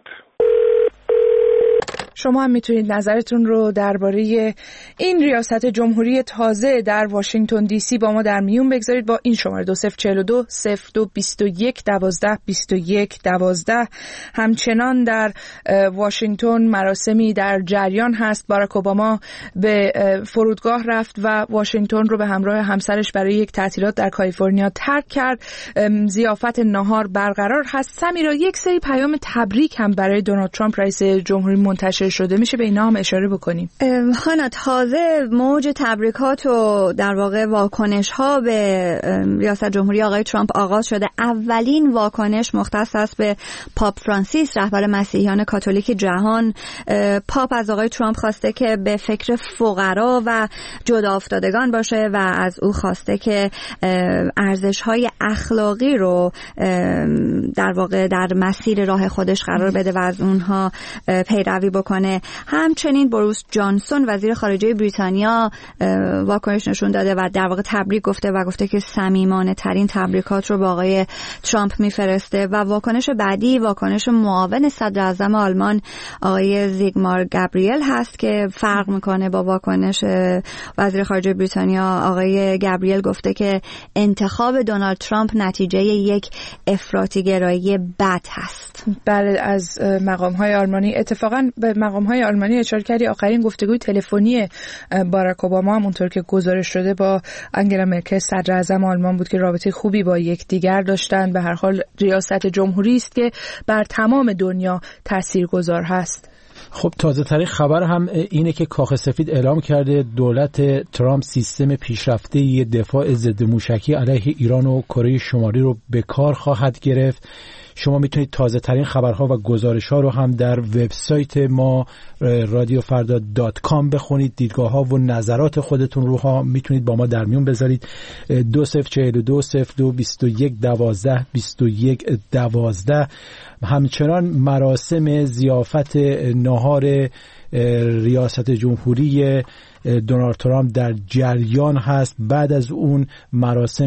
شما هم میتونید نظرتون رو درباره این ریاست جمهوری تازه در واشنگتن دی سی با ما در میون بگذارید با این شماره 2042 0221 12 21 12. همچنان در واشنگتن مراسمی در جریان هست. باراک اوباما به فرودگاه رفت و واشنگتن رو به همراه همسرش برای یک تعطیلات در کالیفرنیا ترک کرد. ضیافت ناهار برقرار هست. سمیرا، یک سری پیام تبریک هم برای دونالد ترامپ رئیس جمهوری منتشر منتشر شده میشه به اینا هم اشاره بکنیم. خانا تازه موج تبریکات و در واقع واکنش ها به ریاست جمهوری آقای ترامپ آغاز شده. اولین واکنش مختص است به پاپ فرانسیس، رهبر مسیحیان کاتولیک جهان. پاپ از آقای ترامپ خواسته که به فکر فقرا و جدا افتادگان باشه و از او خواسته که ارزش‌های اخلاقی رو در واقع در مسیر راه خودش قرار بده و از اونها پیروی بکنه. همچنین بوریس جانسون وزیر خارجه بریتانیا واکنش نشون داده و در واقع تبریک گفته و گفته که صمیمانه ترین تبریکات رو با آقای ترامپ میفرسته. و واکنش بعدی واکنش معاون صدر اعظم آلمان آقای زیگمار گابریل هست که فرق میکنه با واکنش وزیر خارجه بریتانیا. آقای گابریل گفته که انتخاب دونالد ترامپ نتیجه یک افراطی‌گرایی بد هست. بله، از مقام‌های آلمانی، اتفاقاً به مقام‌های آلمانی اشاره کردی. آخرین گفتگوی تلفنی باراک اوباما هم اونطور که گزارش شده با انگلا مرکل صدر اعظم آلمان بود که رابطه خوبی با یکدیگر داشتن. به هر حال ریاست جمهوری است که بر تمام دنیا تاثیرگذار هست. خب تازه ترین خبر هم اینه که کاخ سفید اعلام کرده دولت ترامپ سیستم پیشرفته دفاع ضد موشکی علیه ایران و کره شمالی رو به کار خواهد گرفت. شما میتونید تازه ترین خبرها و گزارش ها رو هم در وبسایت ما radiofrda.com بخونید. دیدگاه ها و نظرات خودتون رو ها میتونید با ما در میون بذارید. 2042022112 همچنان مراسم ضیافت نهار ریاست جمهوری دونالد ترامپ در جریان هست. بعد از اون مراسم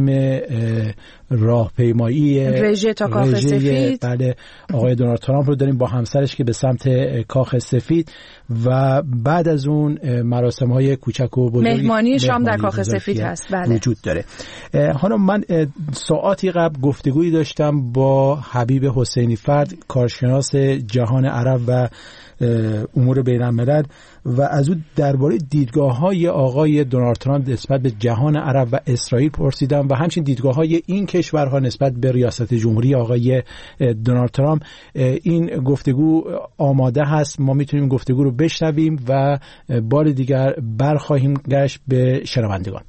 راهپیمایی رژه تا کاخ سفید، بله، آقای دونالد ترامپ رو داریم با همسرش که به سمت کاخ سفید و بعد از اون مراسم های کوچک و بزرگ مهمانی شام در کاخ سفید هست. بله، وجود داره. حالا من ساعاتی قبل گفتگویی داشتم با حبیب حسینی فرد، کارشناس جهان عرب و امور بین الملل و از او درباره دیدگاه‌های آقای دونالد ترامپ نسبت به جهان عرب و اسرائیل پرسیدم و همچنین دیدگاه‌های این کشورها نسبت به ریاست جمهوری آقای دونالد ترامپ. این گفتگو آماده هست، ما میتونیم گفتگو رو بشنویم و بار دیگر برخواهیم گشت به شنوندگان.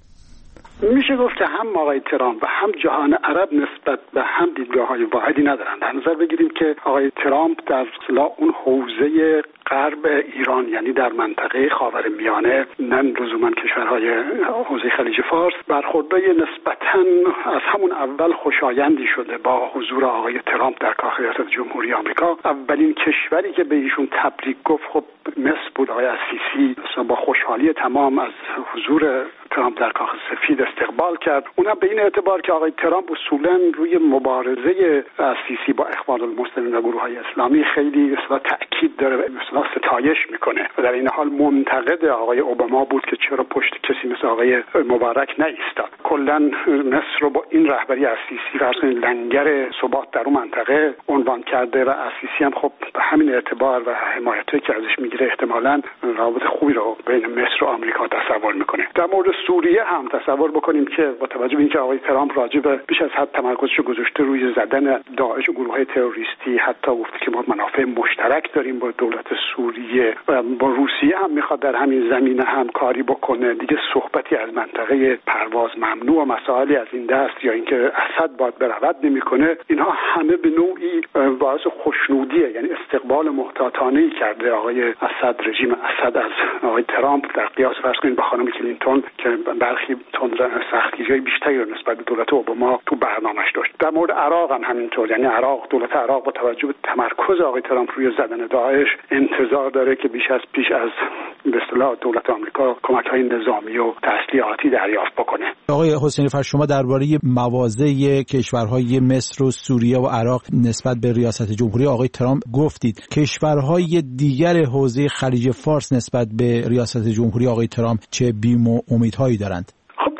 میشه گفت که هم آقای ترامپ و هم جهان عرب نسبت به هم دیدگاه‌های واحدی ندارند. در نظر بگیریم که آقای ترامپ در اصطلاح اون حوزه غرب ایران، یعنی در منطقه خاورمیانه، نه لزوما کشورهای حوزه خلیج فارس، برخوردهای نسبتاً از همون اول خوشایندی شده با حضور آقای ترامپ در کاخ ریاست جمهوری آمریکا. اولین کشوری که به ایشون تبریک گفت خب مصر بود. آقای السیسی با خوشحالی تمام از حضور ترامپ در کاخ سفید استقبال کرد. اونم به این اعتبار که آقای ترامپ اصولاً روی مبارزه السیسی با اخوان المسلمین و گروه‌های اسلامی خیلی تاکید داره، ستایش میکنه و در این حال منتقد آقای اوباما بود که چرا پشت کسی مثل آقای مبارک نایستاد. کلا مصر رو با این رهبری السیسی فرض کنید لنگر ثبات در اون منطقه عنوان کرده و السیسی هم خب به همین اعتبار و حمایتی که ازش میگیره احتمالاً روابط خوبی رو بین مصر و آمریکا تصور میکنه. در مورد سوریه هم تصور بکنیم که با توجه به اینکه آقای ترامپ راجع به بیش از حد تمرکزش گذاشته روی زدن داعش و گروه‌های تروریستی، حتی گفته که ما منافع مشترک داریم با دولت سوریه و با روسیه هم میخواد در همین زمینه همکاری بکنه، دیگه صحبتی از منطقه پرواز ممنوع و مسائلی از این دست یا اینکه اسد باید برود نمیکنه. اینها همه به نوعی باعث خوشنودیه، یعنی استقبال محتاطانه‌ای کرده آقای اسد، رژیم اسد از آقای ترامپ در قیاس فرض کنید با خانم کلینتون که برخی سختگیری‌های بیشتری رو نسبت به دولت اوباما تو برنامه‌اش داشت. در مورد عراق هم همینطور، یعنی دولت عراق با توجه به تمرکز آقای ترامپ روی زدن داعش انتظار داره که پیش از به اصطلاح دولت آمریکا کمک‌های نظامی و تسلیحاتی دریافت بکنه. آقای حسینی فرد، شما درباره مواضع کشورهای مصر و سوریه و عراق نسبت به ریاست جمهوری آقای ترامپ گفتید. کشورهای دیگر حوزه خلیج فارس نسبت به ریاست جمهوری آقای ترامپ چه بیم و امیدهایی دارند؟ خب در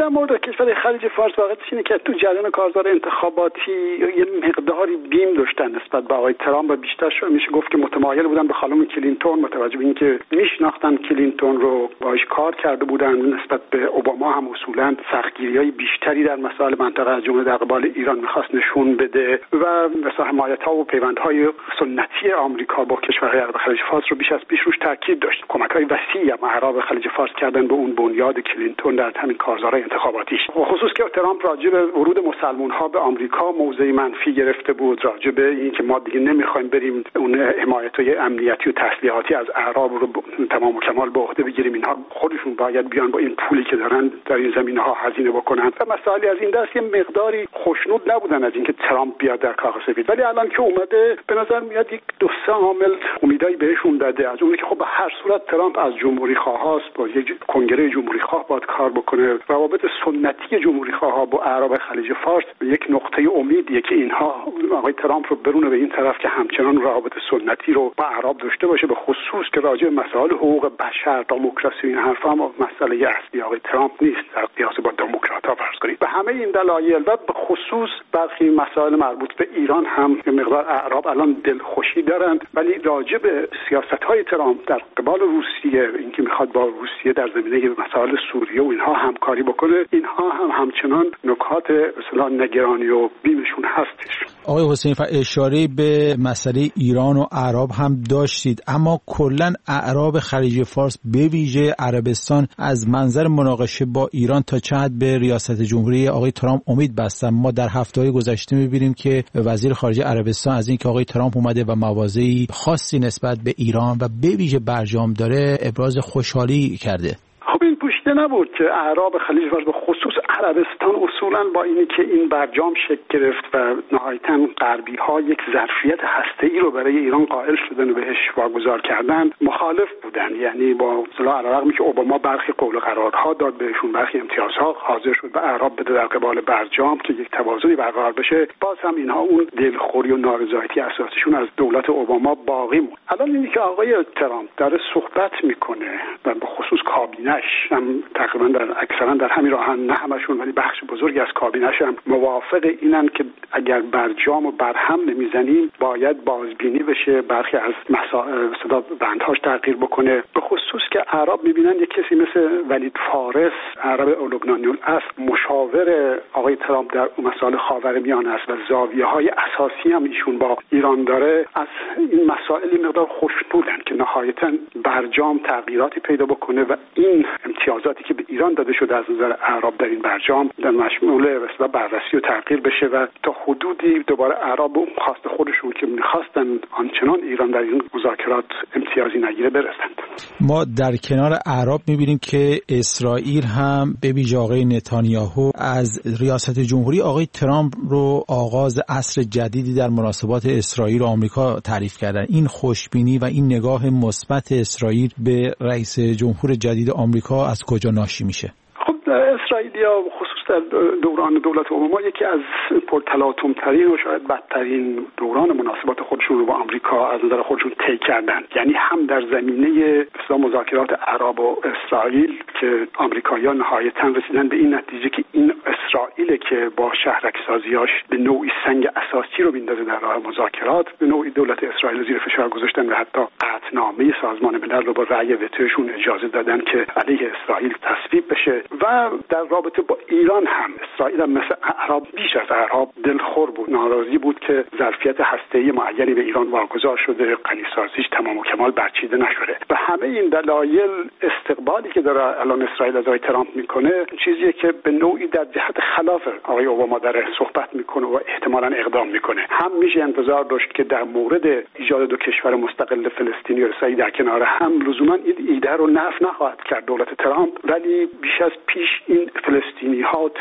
در مورد کشور خلیج فارس واقعیتش اینه که تو جریان کارزار انتخاباتی یه مقداری بیم داشتن نسبت به آقای ترامپ و بیشتر میشه گفت که متمایل بودن به خانم کلینتون، متوجه به اینکه میشناختن کلینتون رو، باهاش کار کرده بودن. نسبت به اوباما هم اصولا سختگیری‌های بیشتری در مسائل منطقه از جمله در قبال ایران می‌خواست نشون بده و مثلا حمایت‌ها و پیوندهای سنتی آمریکا با کشورهای عرب خلیج فارس رو بیش از پیش روش تاکید داشت. کمک‌های وسیعی هم عرب خلیج فارس کردن به اون بنیاد کلینتون در همین کارزارهای انتخاباتیش. خصوص که ترامپ راجع به ورود مسلمان‌ها به آمریکا موضع منفی گرفته بود، راجع به اینکه ما دیگه نمی‌خوایم بریم اون حمایت‌های امنیتی و تسلیحاتی از اعراب رو تمام و کمال به عهده بگیریم، اینها خودشون باید بیان با این پولی که دارن در این زمینه‌ها هزینه بکنن و مسائلی از این دست. یه مقداری خوشنود نبودن از اینکه ترامپ بیاد در کاخ سفید، ولی الان که اومده به نظر میاد یک دو سه عامل امیدایی بهشون داده. از اون که خب به هر صورت ترامپ از جمهوری خواهاست، با یک کنگره جمهوری خواه باید کار بکنه. روابط سنتی جمهوری خواه با اعراب خلیج فارس یک نقطه امیدیه که اینها آقای ترامپ رو برونه به این طرف که همچنان روابط سنتی رو با اعراب داشته باشه، به خصوص که راجع به مسائل حقوق بشر، دموکراسی این حرفا هم مسئله اصلی آقای ترامپ نیست در قیاس با دموکرات‌ها فرض کنید. به همه این دلایل و به خصوص برخی مسائل مربوط به ایران هم مقدار اعراب الان دلخوشی دارند، ولی راجع به سیاست‌های ترامپ در قبال روسیه، اینکه میخواد با روسیه در زمینه مسائل سوریه و اینها همکاری بکنه، اینها هم همچنان نکات اصلا نگرانی و بیمشون هستش. آقای حسینی اشاره به مسئله ایران و اعراب هم داشتید، اما کلا اعراب خلیج فارس به ویژه عربستان از منظر مناقشه با ایران تا چه حد به ریاست جمهوری آقای ترامپ امید بستن؟ ما در هفته‌های گذشته می‌بینیم که وزیر خارجه عربستان از اینکه آقای ترامپ اومده و مواضعی خاصی نسبت به ایران و به ویژه برجام داره ابراز خوشحالی کرده. خب این پوشیده نبود که اعراب خلیج فارس به خصوص عربستان اصولا با اینی که این برجام شکل گرفت و نهایتاً غربی‌ها یک ظرفیت هسته‌ای رو برای ایران قائل شدن و بهش واگذار کردن مخالف بودن. یعنی با اصطلاح علیرغم که اوباما برخی قول و قرارها داد بهشون، برخی امتیازها حاضر شد به اعراب بده در قبال برجام که یک توازنی برقرار بشه، باز هم اینها اون دلخوری و نارضایتی اساسیشون از دولت اوباما باقی موند. الان اینی که آقای ترامپ داره صحبت میکنه و به خصوص کابینه‌اش هم تقریبا اکثرا در همین راه، نه همشون ولی بخش بزرگی از کابینه‌اش هم موافق اینن که اگر برجام و برهم نمیزنیم باید بازبینی بشه، برخی از مسائل صدا بندهاش تغییر بکنه. به خصوص که اعراب میبینن یک کسی مثل ولید فارس، عرب لبنانیون است، مشاور آقای ترامپ در مسائل خاورمیانه است و زاویه‌های اساسی هم ایشون با ایران داره. از این مسائل مقدار خوشنودن که نهایتاً برجام تغییراتی پیدا بکنه و این امتیازاتی که به ایران داده شده از نظر اعراب در این برجام در مشمول مثلا بررسی و تغییر بشه و تا حدودی دوباره اعراب و خواست خودشون که می‌خواستن آنچنان ایران در این مذاکرات امتیازی نگیره برسند. ما در کنار اعراب می‌بینیم که اسرائیل هم به ویژه آقای نتانیاهو از ریاست جمهوری آقای ترامپ رو آغاز عصر جدیدی در مناسبات اسرائیل و آمریکا تعریف کردن. این خوشبینی و این نگاه مثبت اسرائیل به رئیس جمهور جدید آمریکا از کجا ناشی میشه؟ خب اسرائیلیا خصوص در دوران دولت اوباما یکی از پرتلاطم‌ترین و شاید بدترین دوران مناسبات خودشون رو با آمریکا از نظر خودشون طی کردن. یعنی هم در زمینه مذاکرات عرب و اسرائیل که آمریکایی‌ها نهایتاً رسیدن به این نتیجه که این اسرائیل که با شهرک‌سازیاش به نوعی سنگ اساسی رو میندازه در راه مذاکرات، به نوعی دولت اسرائیل زیر فشار گذاشتن و حتی قطعنامه سازمان ملل رو با رأی وتوشون اجازه دادن که علیه اسرائیل تصویب بشه. و در رابطه با ایران هم اسرائیل هم مثل اعراب بیش از اعراب دلخور بود، ناراضی بود که ظرفیت هسته‌ای معینی به ایران واگذار شده، غنی‌سازیش تمام و کمال برچیده نشده. و همه این دلایل استقبالی که داره الان اسرائیل از آقای ترامپ میکنه چیزیه که به نوعی در جهت خلاف آقای اوباما داره صحبت میکنه و احتمالاً اقدام میکنه. هم میشه انتظار داشت که در مورد ایجاد دو کشور مستقل فلسطینی و اسرائیل در کنار هم لزوما این ایده رو نفی نخواهد کرد دولت ترامپ، ولی بیش از پیش این فلسطینی‌ها، ترورها و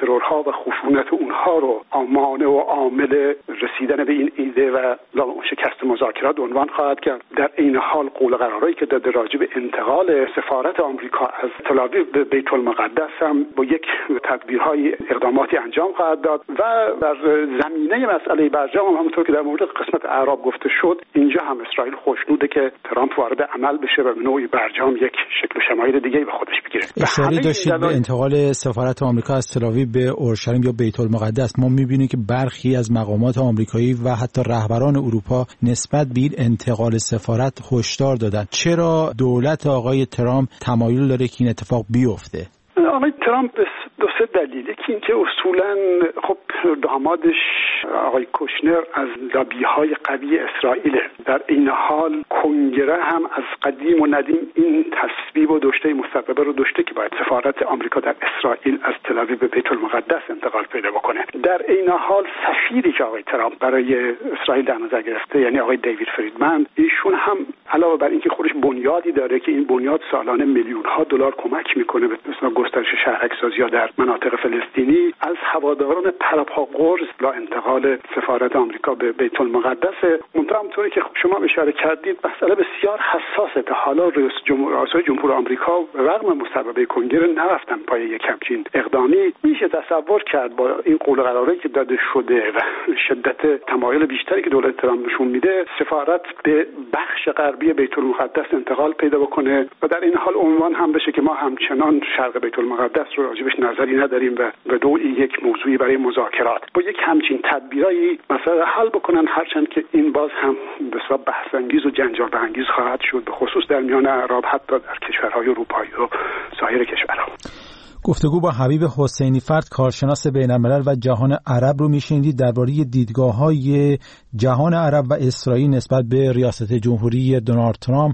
و خشونت اونها رو مانع و عامل رسیدن به این ایده و شکست مذاکرات عنوان خواهد کرد. در این حال قول قرارایی که داده راجع به انتقال سفارت آمریکا از تل آویو به بیت المقدس هم با یک تدبیرهای اقداماتی انجام خواهد داد و در زمینه مسئله برجام هم همونطور که در مورد قسمت اعراب گفته شد، اینجا هم اسرائیل خوشنوده که ترامپ وارد عمل بشه و به نوعی برجام یک شکل و شمایل دیگه به خودش بگیره. اشاره داشتید به انتقال سفارت آمریکا از تل آویو به اورشلیم یا بیت المقدس. ما می‌بینیم که برخی از مقامات آمریکایی و حتی رهبران اروپا نسبت به این انتقال سفارت هشدار دادن. چرا دولت آقای ترامپ تمایل داره که این اتفاق بیفته؟ آقای ترامپ دو سه دلیل. یکی اینکه اصولاً خب دامادش آقای کوشنر از لابی‌های قوی اسرائیل، در این حال کنگره هم از قدیم و ندیم این تصویب و داشته مصوبه رو داشته که باید سفارت آمریکا در اسرائیل از تل آویو به بیت المقدس انتقال پیدا بکنه. در این حال سفیری که آقای ترامپ برای اسرائیل در نظر گرفته، یعنی آقای دیوید فریدمن، ایشون هم علاوه بر اینکه خودش بنیادی داره که این بنیاد سالانه میلیون‌ها دلار کمک میکنه به گسترش شهرک‌سازی در مناطق فلسطینی، از هواداران پرپاگورز لا انتقال سفارت آمریکا به بیت المقدس. همونطوری که شما اشاره کردید مسئله بسیار حساسه. تا حالا رئیس جمهور آمریکا رغم مصوبه کنگره نرفتن پای یک همچین اقدامی. میشه تصور کرد با این قول قراری که داده شده و شدت تمایل بیشتری که دولت ترامپ نشون میده، سفارت به بخش غربی بیت المقدس انتقال پیدا بکنه و در این حال عنوان هم بشه که ما همچنان شرق بیت المقدس رو راجبش نظری نداریم و به نوعی یک موضوعی برای مذاکرات با یک همچین تدبیرایی مسئله حل بکنن، هرچند که این باز هم بسیار بحث انگیز و جنجال برانگیز خواهد شد، به خصوص در میان اعراب، حتی در کشورهای اروپایی و سایر کشورها. گفتگو با حبیب حسینی فرد، کارشناس بین‌الملل و جهان عرب رو میشنیدید درباره دیدگاه‌های جهان عرب و اسرائیل نسبت به ریاست جمهوری دونالد ترامپ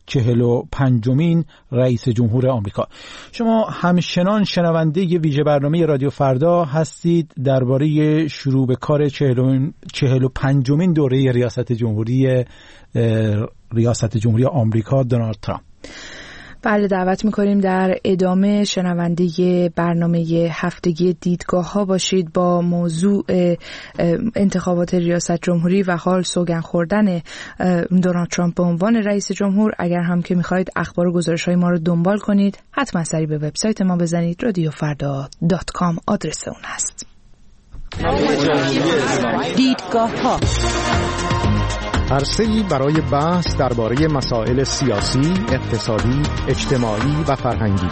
45مین رئیس جمهور آمریکا. شما همچنان شنونده ویژه برنامه رادیو فردا هستید درباره شروع به کار 45مین دوره ریاست جمهوری آمریکا دونالد ترامپ. بله، دعوت میکنیم در ادامه شنونده برنامه هفتگی دیدگاه ها باشید با موضوع انتخابات ریاست جمهوری و حال سوگن خوردن دونالد ترامپ به عنوان رئیس جمهور. اگر هم که میخواهید اخبار و گزارش های ما رو دنبال کنید، حتما سری به وبسایت ما بزنید. radiofarda.com آدرس اون هست. دیدگاه ها، عرصه‌ای برای بحث درباره مسائل سیاسی، اقتصادی، اجتماعی و فرهنگی.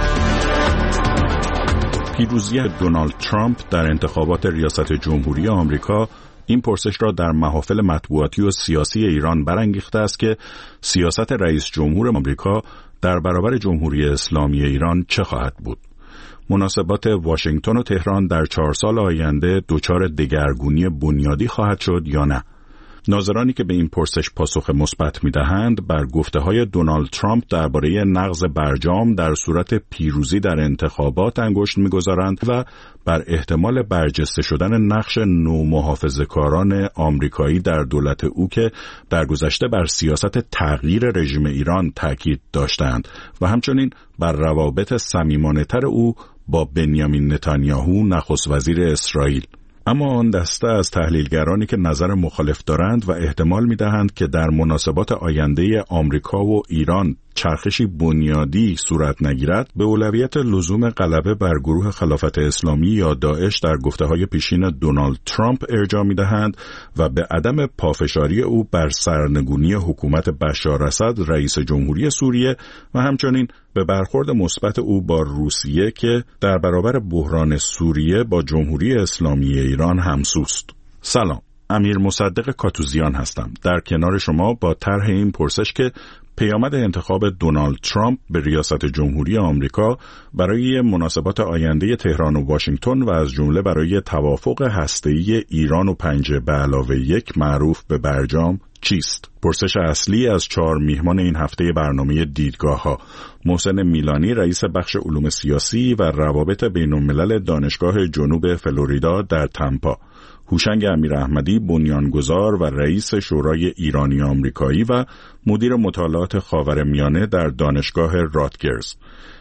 پیروزی دونالد ترامپ در انتخابات ریاست جمهوری آمریکا این پرسش را در محافل مطبوعاتی و سیاسی ایران برانگیخته است که سیاست رئیس جمهور آمریکا در برابر جمهوری اسلامی ایران چه خواهد بود؟ مناسبات واشنگتن و تهران در 4 سال آینده دچار دگرگونی بنیادی خواهد شد یا نه؟ ناظرانی که به این پرسش پاسخ مثبت می‌دهند بر گفته‌های دونالد ترامپ درباره نقض برجام در صورت پیروزی در انتخابات انگشت می‌گذارند و بر احتمال برجسته شدن نقش نومحافظه‌کاران آمریکایی در دولت او که درگذشته بر سیاست تغییر رژیم ایران تاکید داشتند و همچنین بر روابط صمیمانه‌تر او با بنیامین نتانیاهو نخست وزیر اسرائیل. اما آن دسته از تحلیلگرانی که نظر مخالف دارند و احتمال می‌دهند که در مناسبات آینده آمریکا و ایران چرخشی بنیادی صورت نگیرد، به اولویت لزوم غلبه بر گروه خلافت اسلامی یا داعش در گفته‌های پیشین دونالد ترامپ ارجاع می‌دهند و به عدم پافشاری او بر سرنگونی حکومت بشار اسد رئیس جمهوری سوریه و همچنین به برخورد مثبت او با روسیه که در برابر بحران سوریه با جمهوری اسلامی ایران همسوست. سلام، امیر مصدق کاتوزیان هستم. در کنار شما با طرح این پرسش که پیامد انتخاب دونالد ترامپ به ریاست جمهوری آمریکا برای مناسبات آینده تهران و واشنگتن و از جمله برای توافق هسته‌ای ایران و 5+1 معروف به برجام چیست؟ پرسش اصلی از 4 میهمان این هفته برنامه دیدگاه‌ها: محسن میلانی، رئیس بخش علوم سیاسی و روابط بین‌الملل دانشگاه جنوب فلوریدا در تمپا، هوشنگ امیراحمدی، بنیانگذار و رئیس شورای ایرانی آمریکایی و مدیر مطالعات خاورمیانه در دانشگاه راتگرز،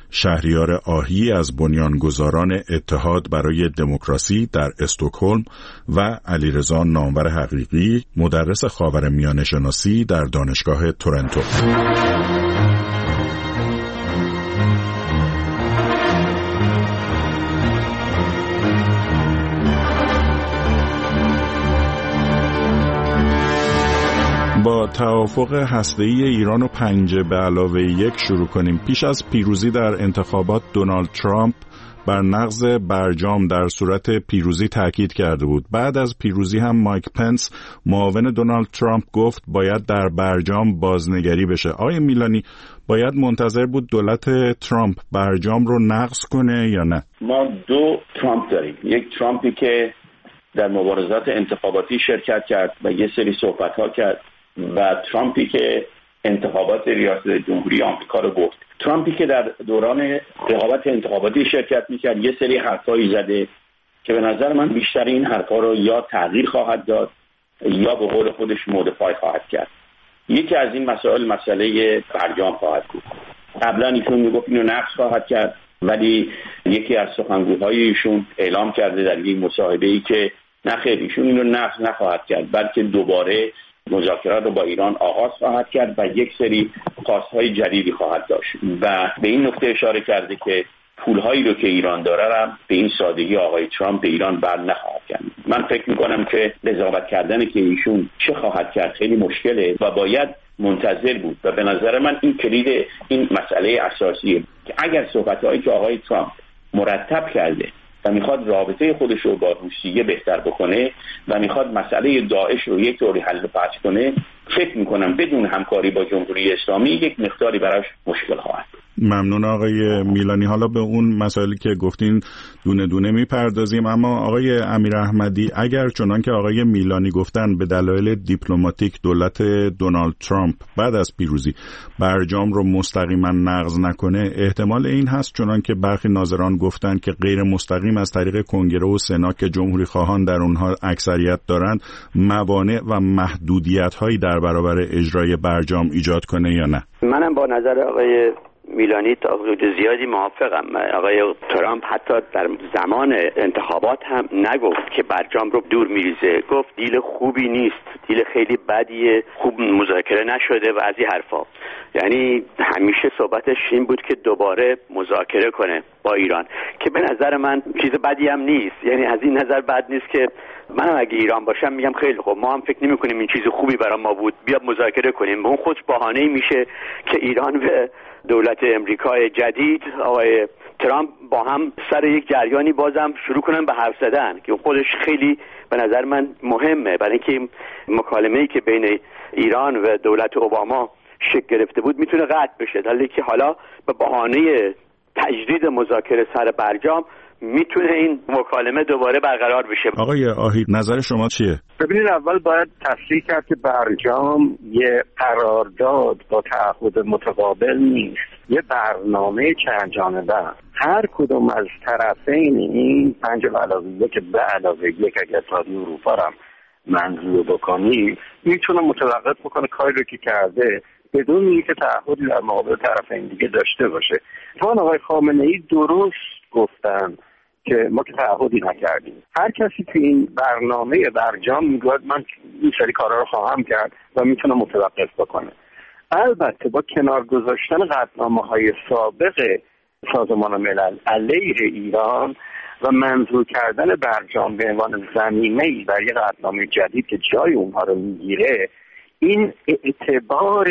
شهریار آهی از بنیانگذاران اتحاد برای دموکراسی در استکهلم و علیرضا نامور حقیقی، مدرس خاورمیانه شناسی در دانشگاه تورنتو. با توافق هسته‌ای ایران و 5+1 شروع کنیم. پیش از پیروزی در انتخابات دونالد ترامپ بر نقض برجام در صورت پیروزی تاکید کرده بود. بعد از پیروزی هم مایک پنس معاون دونالد ترامپ گفت باید در برجام بازنگری بشه. آقای میلانی، باید منتظر بود دولت ترامپ برجام رو نقض کنه یا نه؟ ما دو ترامپ داریم. یک ترامپی که در مبارزات انتخاباتی شرکت کرد و یه سری صحبت‌ها کرد و ترامپی که انتخابات ریاست جمهوری آمریکا رو برد. ترامپی که در دوران رقابت انتخاباتی شرکت می‌کرد یه سری حرفایی زده که به نظر من بیشتر این حرفا رو یا تغییر خواهد داد یا به قول خودش مودفای خواهد کرد. یکی از این مسائل مسئله برجام خواهد بود. قبلا ایشون میگفت اینو نقض خواهد کرد، ولی یکی از سخنگوهای ایشون اعلام کرده در این مصاحبه‌ای که نه خیر، ایشون اینو نقض نخواهد کرد، بلکه دوباره مذاکرات رو با ایران آغاز خواهد کرد و یک سری خواست‌های جدیدی خواهد داشت و به این نکته اشاره کرده که پول‌هایی رو که ایران داره هم به این سادگی آقای ترامپ به ایران بر نخواهد کرد. من فکر می‌کنم که قضاوت کردن که ایشون چه خواهد کرد خیلی مشکله و باید منتظر بود و به نظر من این کلید این مسئله اساسیه که اگر صحبت‌هایی که آقای ترامپ مرتب کرده و میخواد رابطه خودش رو با روسیه بهتر بکنه و میخواد مسئله داعش رو یک طوری حل و فصل کنه، فکر میکنم بدون همکاری با جمهوری اسلامی یک مقداری براش مشکل خواهد. ممنون آقای میلانی. حالا به اون مسائلی که گفتین دونه دونه میپردازیم، اما آقای امیر احمدی، اگر چنان که آقای میلانی گفتن به دلایل دیپلماتیک دولت دونالد ترامپ بعد از پیروزی برجام رو مستقیما نقض نکنه، احتمال این هست چنان که برخی ناظران گفتن که غیر مستقیم از طریق کنگره و سنا که جمهوری خواهان در اونها اکثریت دارند موانع و محدودیت هایی در برابر اجرای برجام ایجاد کنه یا نه؟ منم با نظر آقای میلانی تا حدود زیادی موافقم. آقای ترامپ حتی در زمان انتخابات هم نگفت که برجام رو دور میریزه، گفت دیل خوبی نیست، دیل خیلی بدیه، خوب مذاکره نشده و از این حرفا. یعنی همیشه صحبتش این بود که دوباره مذاکره کنه با ایران، که به نظر من چیز بدی هم نیست. یعنی از این نظر بد نیست که من اگه ایران باشم میگم خیلی خوب، ما هم فکر نمی‌کنیم این چیز خوبی برای ما بود، بیا مذاکره کنیم. اون خودش بهانه‌ای میشه که ایران و دولت امریکای جدید آقای ترامپ با هم سر یک جریانی بازم شروع کنن به حرف زدن، که خودش خیلی به نظر من مهمه، برای اینکه مکالمه‌ای که بین ایران و دولت اوباما شکل گرفته بود میتونه قطع بشه، در که حالا به بهانه تجدید مذاکره سر برجام میتونه این مکالمه دوباره برقرار بشه. آقای آهی، نظر شما چیه؟ ببینید، اول باید تصریح کرد که برجام یه قرارداد با تعهد متقابل نیست، یه برنامه چند جانبه. هر کدوم از طرفین این 5+1 که به علاوه یک اگر اتحادیه اروپا رو منظور بکنی میتونه متوقف بکنه کاری رو که کرده بدون اینکه تعهدی در مقابل طرفین دیگه داشته باشه. طبعا آقای خامنه‌ای درست گفتن که ما که تعهدی نکردیم. هر کسی که این برنامه برجام میگه من این سری کارا رو خواهم کرد و میتونه متوقف بکنه. البته با کنار گذاشتن قطعنامه‌های سابق سازمان ملل علیه ایران و منظور کردن برجام به عنوان زمینه‌ای برای یک قطعنامه جدید که جای اونها رو میگیره، این اعتبار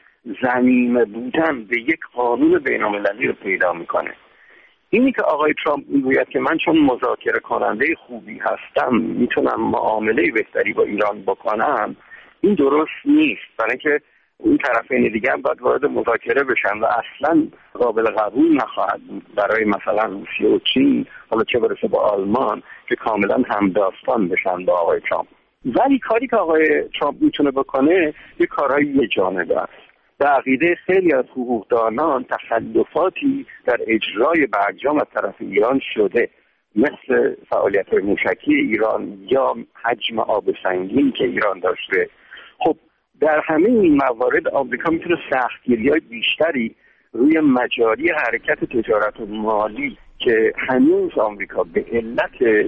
ضمیمه بودن به یک قانون بین‌المللی رو پیدا میکنه. اینی که آقای ترامپ میگوید که من چون مذاکره کننده خوبی هستم میتونم معامله بهتری با ایران بکنم، این درست نیست، برای اینکه این طرفین دیگه هم باید وارد مذاکره بشن و اصلا قابل قبول نخواهد بود برای مثلا روسیه و چین، حالا چه برسه با آلمان که کاملا همداستان بشن با آقای ترامپ. ولی کاری که آقای ترامپ میتونه بکنه یه کارهای یه جانبه است. به عقیده خیلی از حقوقدانان تخلفاتی در اجرای برجام از طرف ایران شده، مثل فعالیت موشکی ایران یا حجم آب سنگین که ایران داشته. خب در همه این موارد آمریکا میتونه سختگیری‌های بیشتری روی مجاری حرکت تجارت و مالی که هنوز آمریکا به علت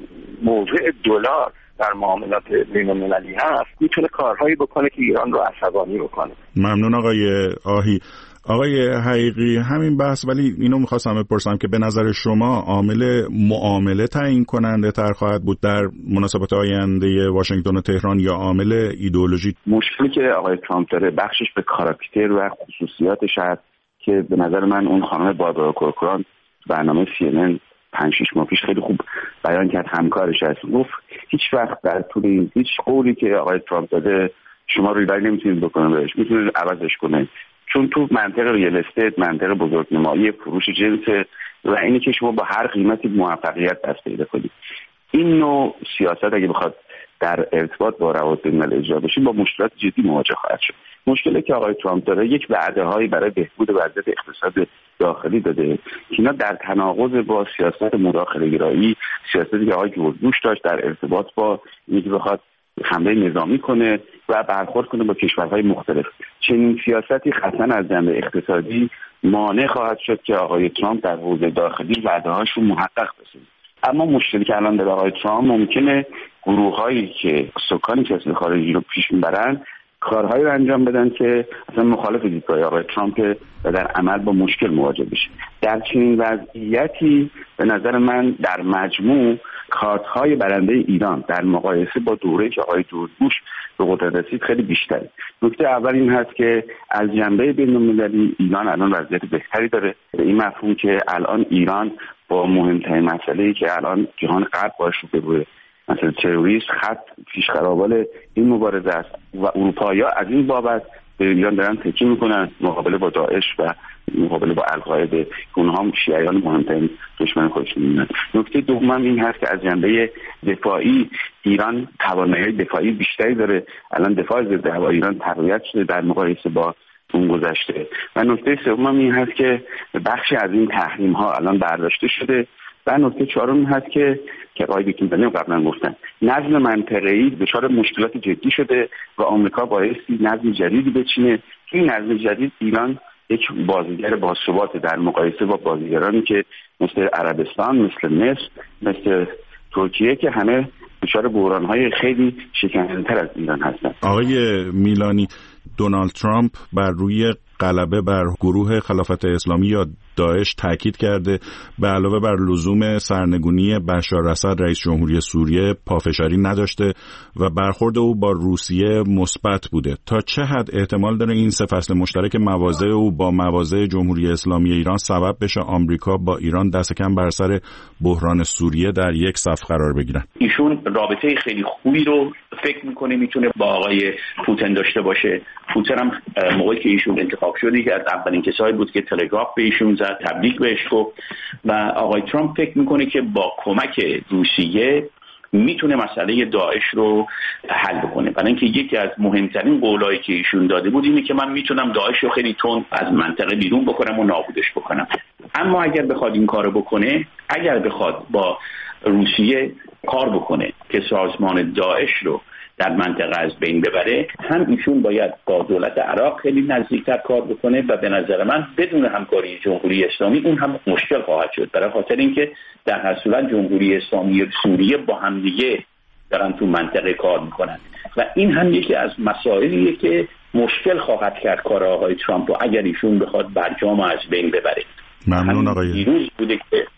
موضع دلار در معاملات بین‌المللی هست میتونه کارهایی بکنه که ایران رو عصبانی بکنه. ممنون آقای آهی. آقای حقیقی همین بحث، ولی اینو میخواستم بپرسم که به نظر شما عامل معامله تعیین کننده تر خواهد بود در مناسبات آینده واشنگتن و تهران یا عامل ایدئولوژی؟ مشکلی که آقای ترامپ داره بخشش به کاراکتر و خصوصیاتش هست که به نظر من اون خانم باربارا کورکوران برنامه CNN 5-6 ماه پیش خیلی خوب بیان کرد، همکارش هست. گفت هیچ وقت در طول این هیچ قولی که آقای ترامپ داده شما ریبری نمیتونید بکنید بهش، میتونید عوضش کنید، چون تو منطقه ریال استیت، منطقه بزرگنمایی، فروش جنس و اینی که شما با هر قیمتی موفقیت دست پیدا کنید. این نوع سیاست اگه بخواد در ارتباط با روابط بین‌المللی اجرا بشه با مشکلات جدی مواجه خواهد شد. مشکلی که آقای ترامپ داره یک وعده‌هایی برای بهبود وضعیت اقتصاد داخلی داده که اینا در تناقض با سیاست مداخله‌گرایی، سیاستی که آقای جورج بوش داشت در ارتباط با اینکه بخواد حمله نظامی کنه و برخورد کنه با کشورهای مختلف. چنین سیاستی قطعاً از جنبه اقتصادی مانع خواهد شد که آقای ترامپ در حوزه داخلی وعده‌هاش رو محقق بشه. اما مشکلی که الان داره آقای ترامپ، ممکنه گروه‌هایی که سکان سیاست خارجی رو پیش میبرن کارهایی رو انجام بدن که اصلا مخالف دیدگاه آقای ترامپ و در عمل با مشکل مواجه بشه. در چنین وضعیتی به نظر من در مجموع کارت‌های برنده ایران در مقایسه با دوره‌ای که آقای جورج بوش به قدرت رسید خیلی بیشتره. نکته اول این هست که از جنبه بین‌المللی ایران الان وضعیت بهتری داره، به این مفهوم که الان ایران با مهمترین مسئله‌ای که الان جهان غرب باش رو بروه، مثلا تروریسم، خط پیشقرابال این مبارزه است و اروپایی‌ها از این بابت به ایران دارن تکیه میکنن مقابله با داعش و مقابله با القاعده که اونها هم شیعیان مهمترین دشمن خودشون می‌دونن. نکته دوم این هست که از جنبه دفاعی ایران توانایی دفاعی بیشتری داره. الان دفاع ضد هوایی ایران تقویت شده در مقایسه با اون گذشته. و نکته سوم این هست که بخشی از این تحریم‌ها الان برداشته شده. و نکته چهارم هست که آقای بیکینزنی قبلا گفتن نظم منطقه‌ای دچار مشکلات جدی شده و آمریکا بایستی نظم جدیدی بچینه. این نظم جدید ایران یک بازیگر باثبات در مقایسه با بازیگرانی که مثل عربستان، مثل مصر، مثل ترکیه که همه دچار بحران‌های خیلی شکننده از ایران هستند. آقای میلانی، دونالد ترامپ بر روی غلبه بر گروه خلافت اسلامی یا داعش تاکید کرده، به علاوه بر لزوم سرنگونی بشار اسد رئیس جمهوری سوریه پافشاری نداشته و برخورد او با روسیه مثبت بوده. تا چه حد احتمال داره این سه فصل مشترک مواضع او با مواضع جمهوری اسلامی ایران سبب بشه آمریکا با ایران دست کم بر سر بحران سوریه در یک صف قرار بگیرن؟ ایشون رابطه خیلی خوبی رو فکر میکنه میتونه با آقای پوتین داشته باشه. پوتین هم موقعی که ایشون انتخاب شد که از اولین کسایی بود که تلگراف به ایشون زد، تبریک بهش گفت و آقای ترامپ فکر میکنه که با کمک روسیه میتونه مسئله داعش رو حل بکنه. برای اینکه یکی از مهمترین قولایی که ایشون داده بود اینه که من میتونم داعش رو خیلی تند از منطقه بیرون بکنم و نابودش بکنم. اما اگر بخواد این کارو بکنه، اگر بخواد با روسیه کار بکنه که سازمان داعش رو در منطقه از بین ببره، هم ایشون باید با دولت عراق خیلی نزدیکتر کار بکنه و به نظر من بدون همکاری جمهوری اسلامی اون هم مشکل خواهد شد، برای خاطر اینکه در هر صورت جمهوری اسلامی و سوریه با هم دیگه دارن تو منطقه کار میکنن و این هم یکی از مسائلیه که مشکل خواهد کرد کار آقای ترامپ رو اگر ایشون بخواد برجام از بین ببره. ممنون آقای. دیروز بوده که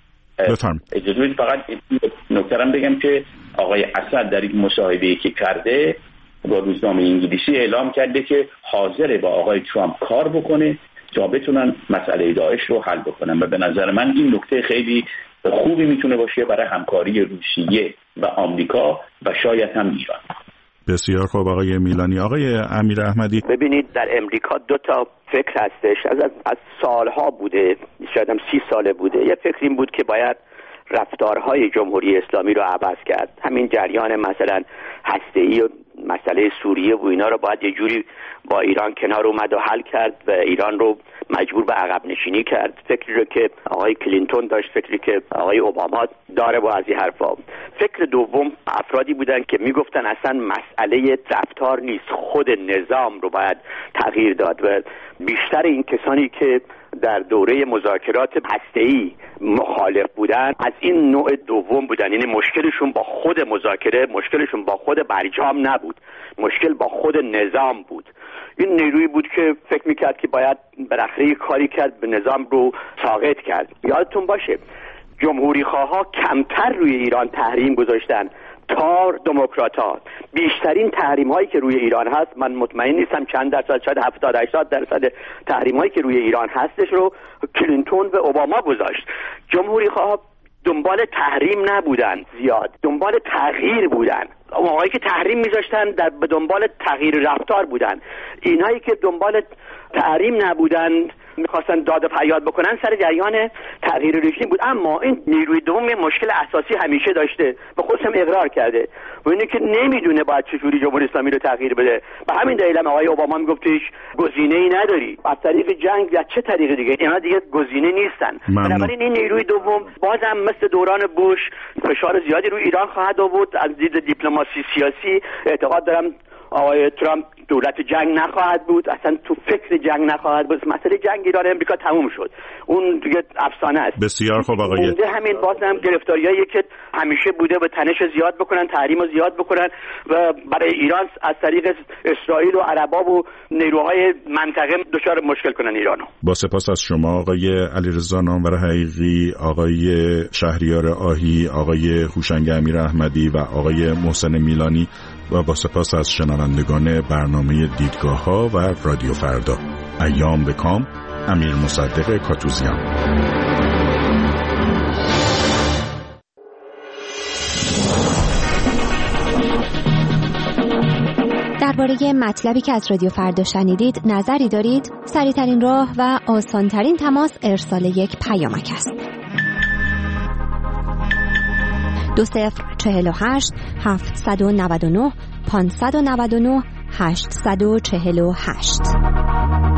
اجازه فقط نکته‌ام بگم که آقای اسد در این مصاحبه‌ای که کرده با روزنامه انگلیسی اعلام کرده که حاضره با آقای ترامپ کار بکنه تا بتونن مسئله داعش رو حل بکنن و به نظر من این نکته خیلی خوبی میتونه باشه برای همکاری روسیه و آمریکا و شاید هم ایران. بسیار خوب آقای میلانی. آقای امیر احمدی، ببینید در امریکا دو تا فکر هستش از سالها بوده، شاید هم 30 ساله بوده. یه فکر این بود که باید رفتارهای جمهوری اسلامی رو عوض کرد. همین جریان مثلا هسته‌ای و مسئله سوریه و اینا رو باید یه جوری با ایران کنار اومد و حل کرد و ایران رو مجبور به عقب نشینی کرد. فکری رو که آقای کلینتون داشت، فکری که آقای اوباما داره با از این حرفا. فکر دوم افرادی بودن که میگفتن اصلا مسئله رفتار نیست، خود نظام رو باید تغییر داد و بیشتر این کسانی که در دوره مذاکرات هسته‌ای مخالف بودن از این نوع دوم بودن. یعنی مشکلشون با خود مذاکره، مشکلشون با خود برجام نبود، مشکل با خود نظام بود. این نیرویی بود که فکر میکرد که باید بالاخره کاری کرد به نظام رو ساقط کرد. یادتون باشه جمهوری خواها کمتر روی ایران تحریم گذاشتن تا دموکرات‌ها. بیشترین تحریم هایی که روی ایران هست، من مطمئن نیستم چند درصد، شاید 70-80% تحریم هایی که روی ایران هستش رو کلینتون و اوباما گذاشت. جمهوری خواها دنبال تحریم نبودن، زیاد دنبال تغییر بودن. اونهایی که تحریم میذاشتن به دنبال تغییر رفتار بودن. اینهایی که دنبال تحریم نبودن میخواستن داد و فریاد بکنن سر جریان تغییر رژیم بود. اما این نیروی دوم مشکل اساسی همیشه داشته، به خودش هم اقرار کرده، و اینه که نمیدونه باید چجوری جمهوری اسلامی رو تغییر بده. به همین دلیل هم آقای اوباما میگفت هیچ گزینه‌ای نداری، از طریق جنگ یا چه طریق دیگه، اینا دیگه گزینه نیستن. بنابراین این نیروی دوم بازم مثل دوران بوش فشار زیادی روی ایران خواهد آورد. از دید دیپلماسی سیاسی اعتقاد دارم آقای ترامپ دولت جنگ نخواهد بود، اصلا تو فکر جنگ نخواهد بود. مسئله جنگ ایران امریکا تموم شد، اون دیگه افسانه است. بسیار خوب آقای همین بازم گرفتاریایی که همیشه بوده، به تنش زیاد بکنن، تحریم زیاد بکنن و برای ایران از طریق اسرائیل و عربا و نیروهای منطقه دچار مشکل کنن ایرانو. با سپاس از شما آقای علیرضا نامور حقیقی، آقای شهریار آهی، آقای هوشنگ امیر احمدی و آقای محسن میلانی، و با سپاس از شنوندگان برنامه دیدگاه‌ها و رادیو فردا. ایام به کام. امیر مصدق کاتوزیان. درباره مطلبی که از رادیو فردا شنیدید نظری دارید؟ سریع‌ترین راه و آسان‌ترین تماس ارسال یک پیامک است. 2048 799 599 848